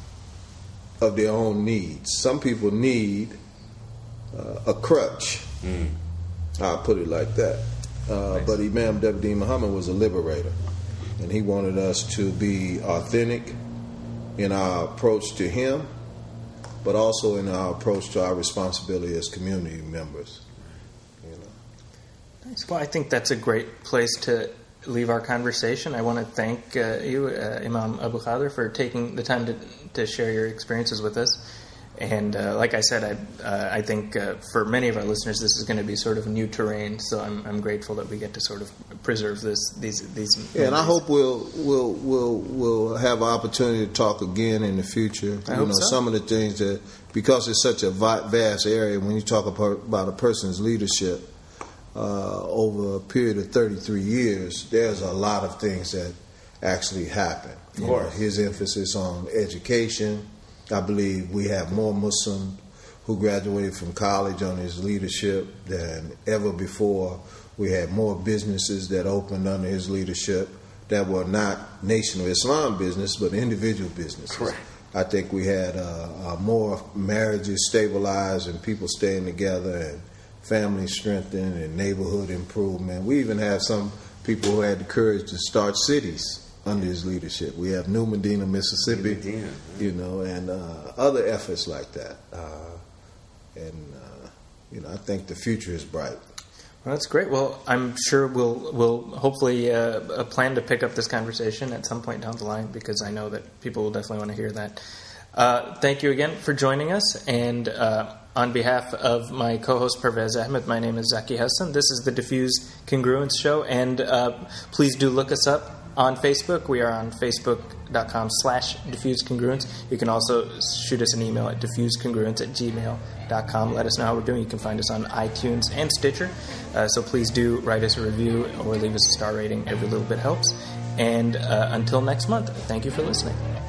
of their own needs. Some people need uh, a crutch. Mm. I'll put it like that. Uh, nice. But Imam Dabadi Muhammad was a liberator. And he wanted us to be authentic in our approach to him, but also in our approach to our responsibility as community members. You know. Nice. Well, I think that's a great place to leave our conversation. I want to thank uh, you, uh, Imam Abu Khader, for taking the time to to share your experiences with us. And uh, like I said, I uh, I think uh, for many of our listeners, this is going to be sort of new terrain. So I'm I'm grateful that we get to sort of preserve this these these. Yeah, and I hope we'll we'll we'll we'll have an opportunity to talk again in the future. I you hope know, so. Some of the things that, because it's such a vast area, when you talk about a person's leadership uh, over a period of thirty-three years, there's a lot of things that actually happen. Of course, his emphasis on education. I believe we have more Muslims who graduated from college on his leadership than ever before. We had more businesses that opened under his leadership that were not Nation of Islam business, but individual businesses. Correct. I think we had uh, uh, more marriages stabilized and people staying together and families strengthened and neighborhood improvement. We even have some people who had the courage to start cities under his leadership. We have New Medina, Mississippi, New Medina, yeah. you know, and uh, other efforts like that. Uh, and uh, you know, I think the future is bright. Well, that's great. Well, I'm sure we'll we'll hopefully uh, plan to pick up this conversation at some point down the line, because I know that people will definitely want to hear that. Uh, thank you again for joining us, and uh, on behalf of my co-host Pervez Ahmed, my name is Zaki Hassan. This is the Diffuse Congruence Show, and uh, please do look us up on Facebook. We are on facebook.com slash diffusecongruence. You can also shoot us an email at diffusecongruence at gmail dot com. Let us know how we're doing. You can find us on iTunes and Stitcher. Uh, so please do write us a review or leave us a star rating. Every little bit helps. And uh, until next month, thank you for listening.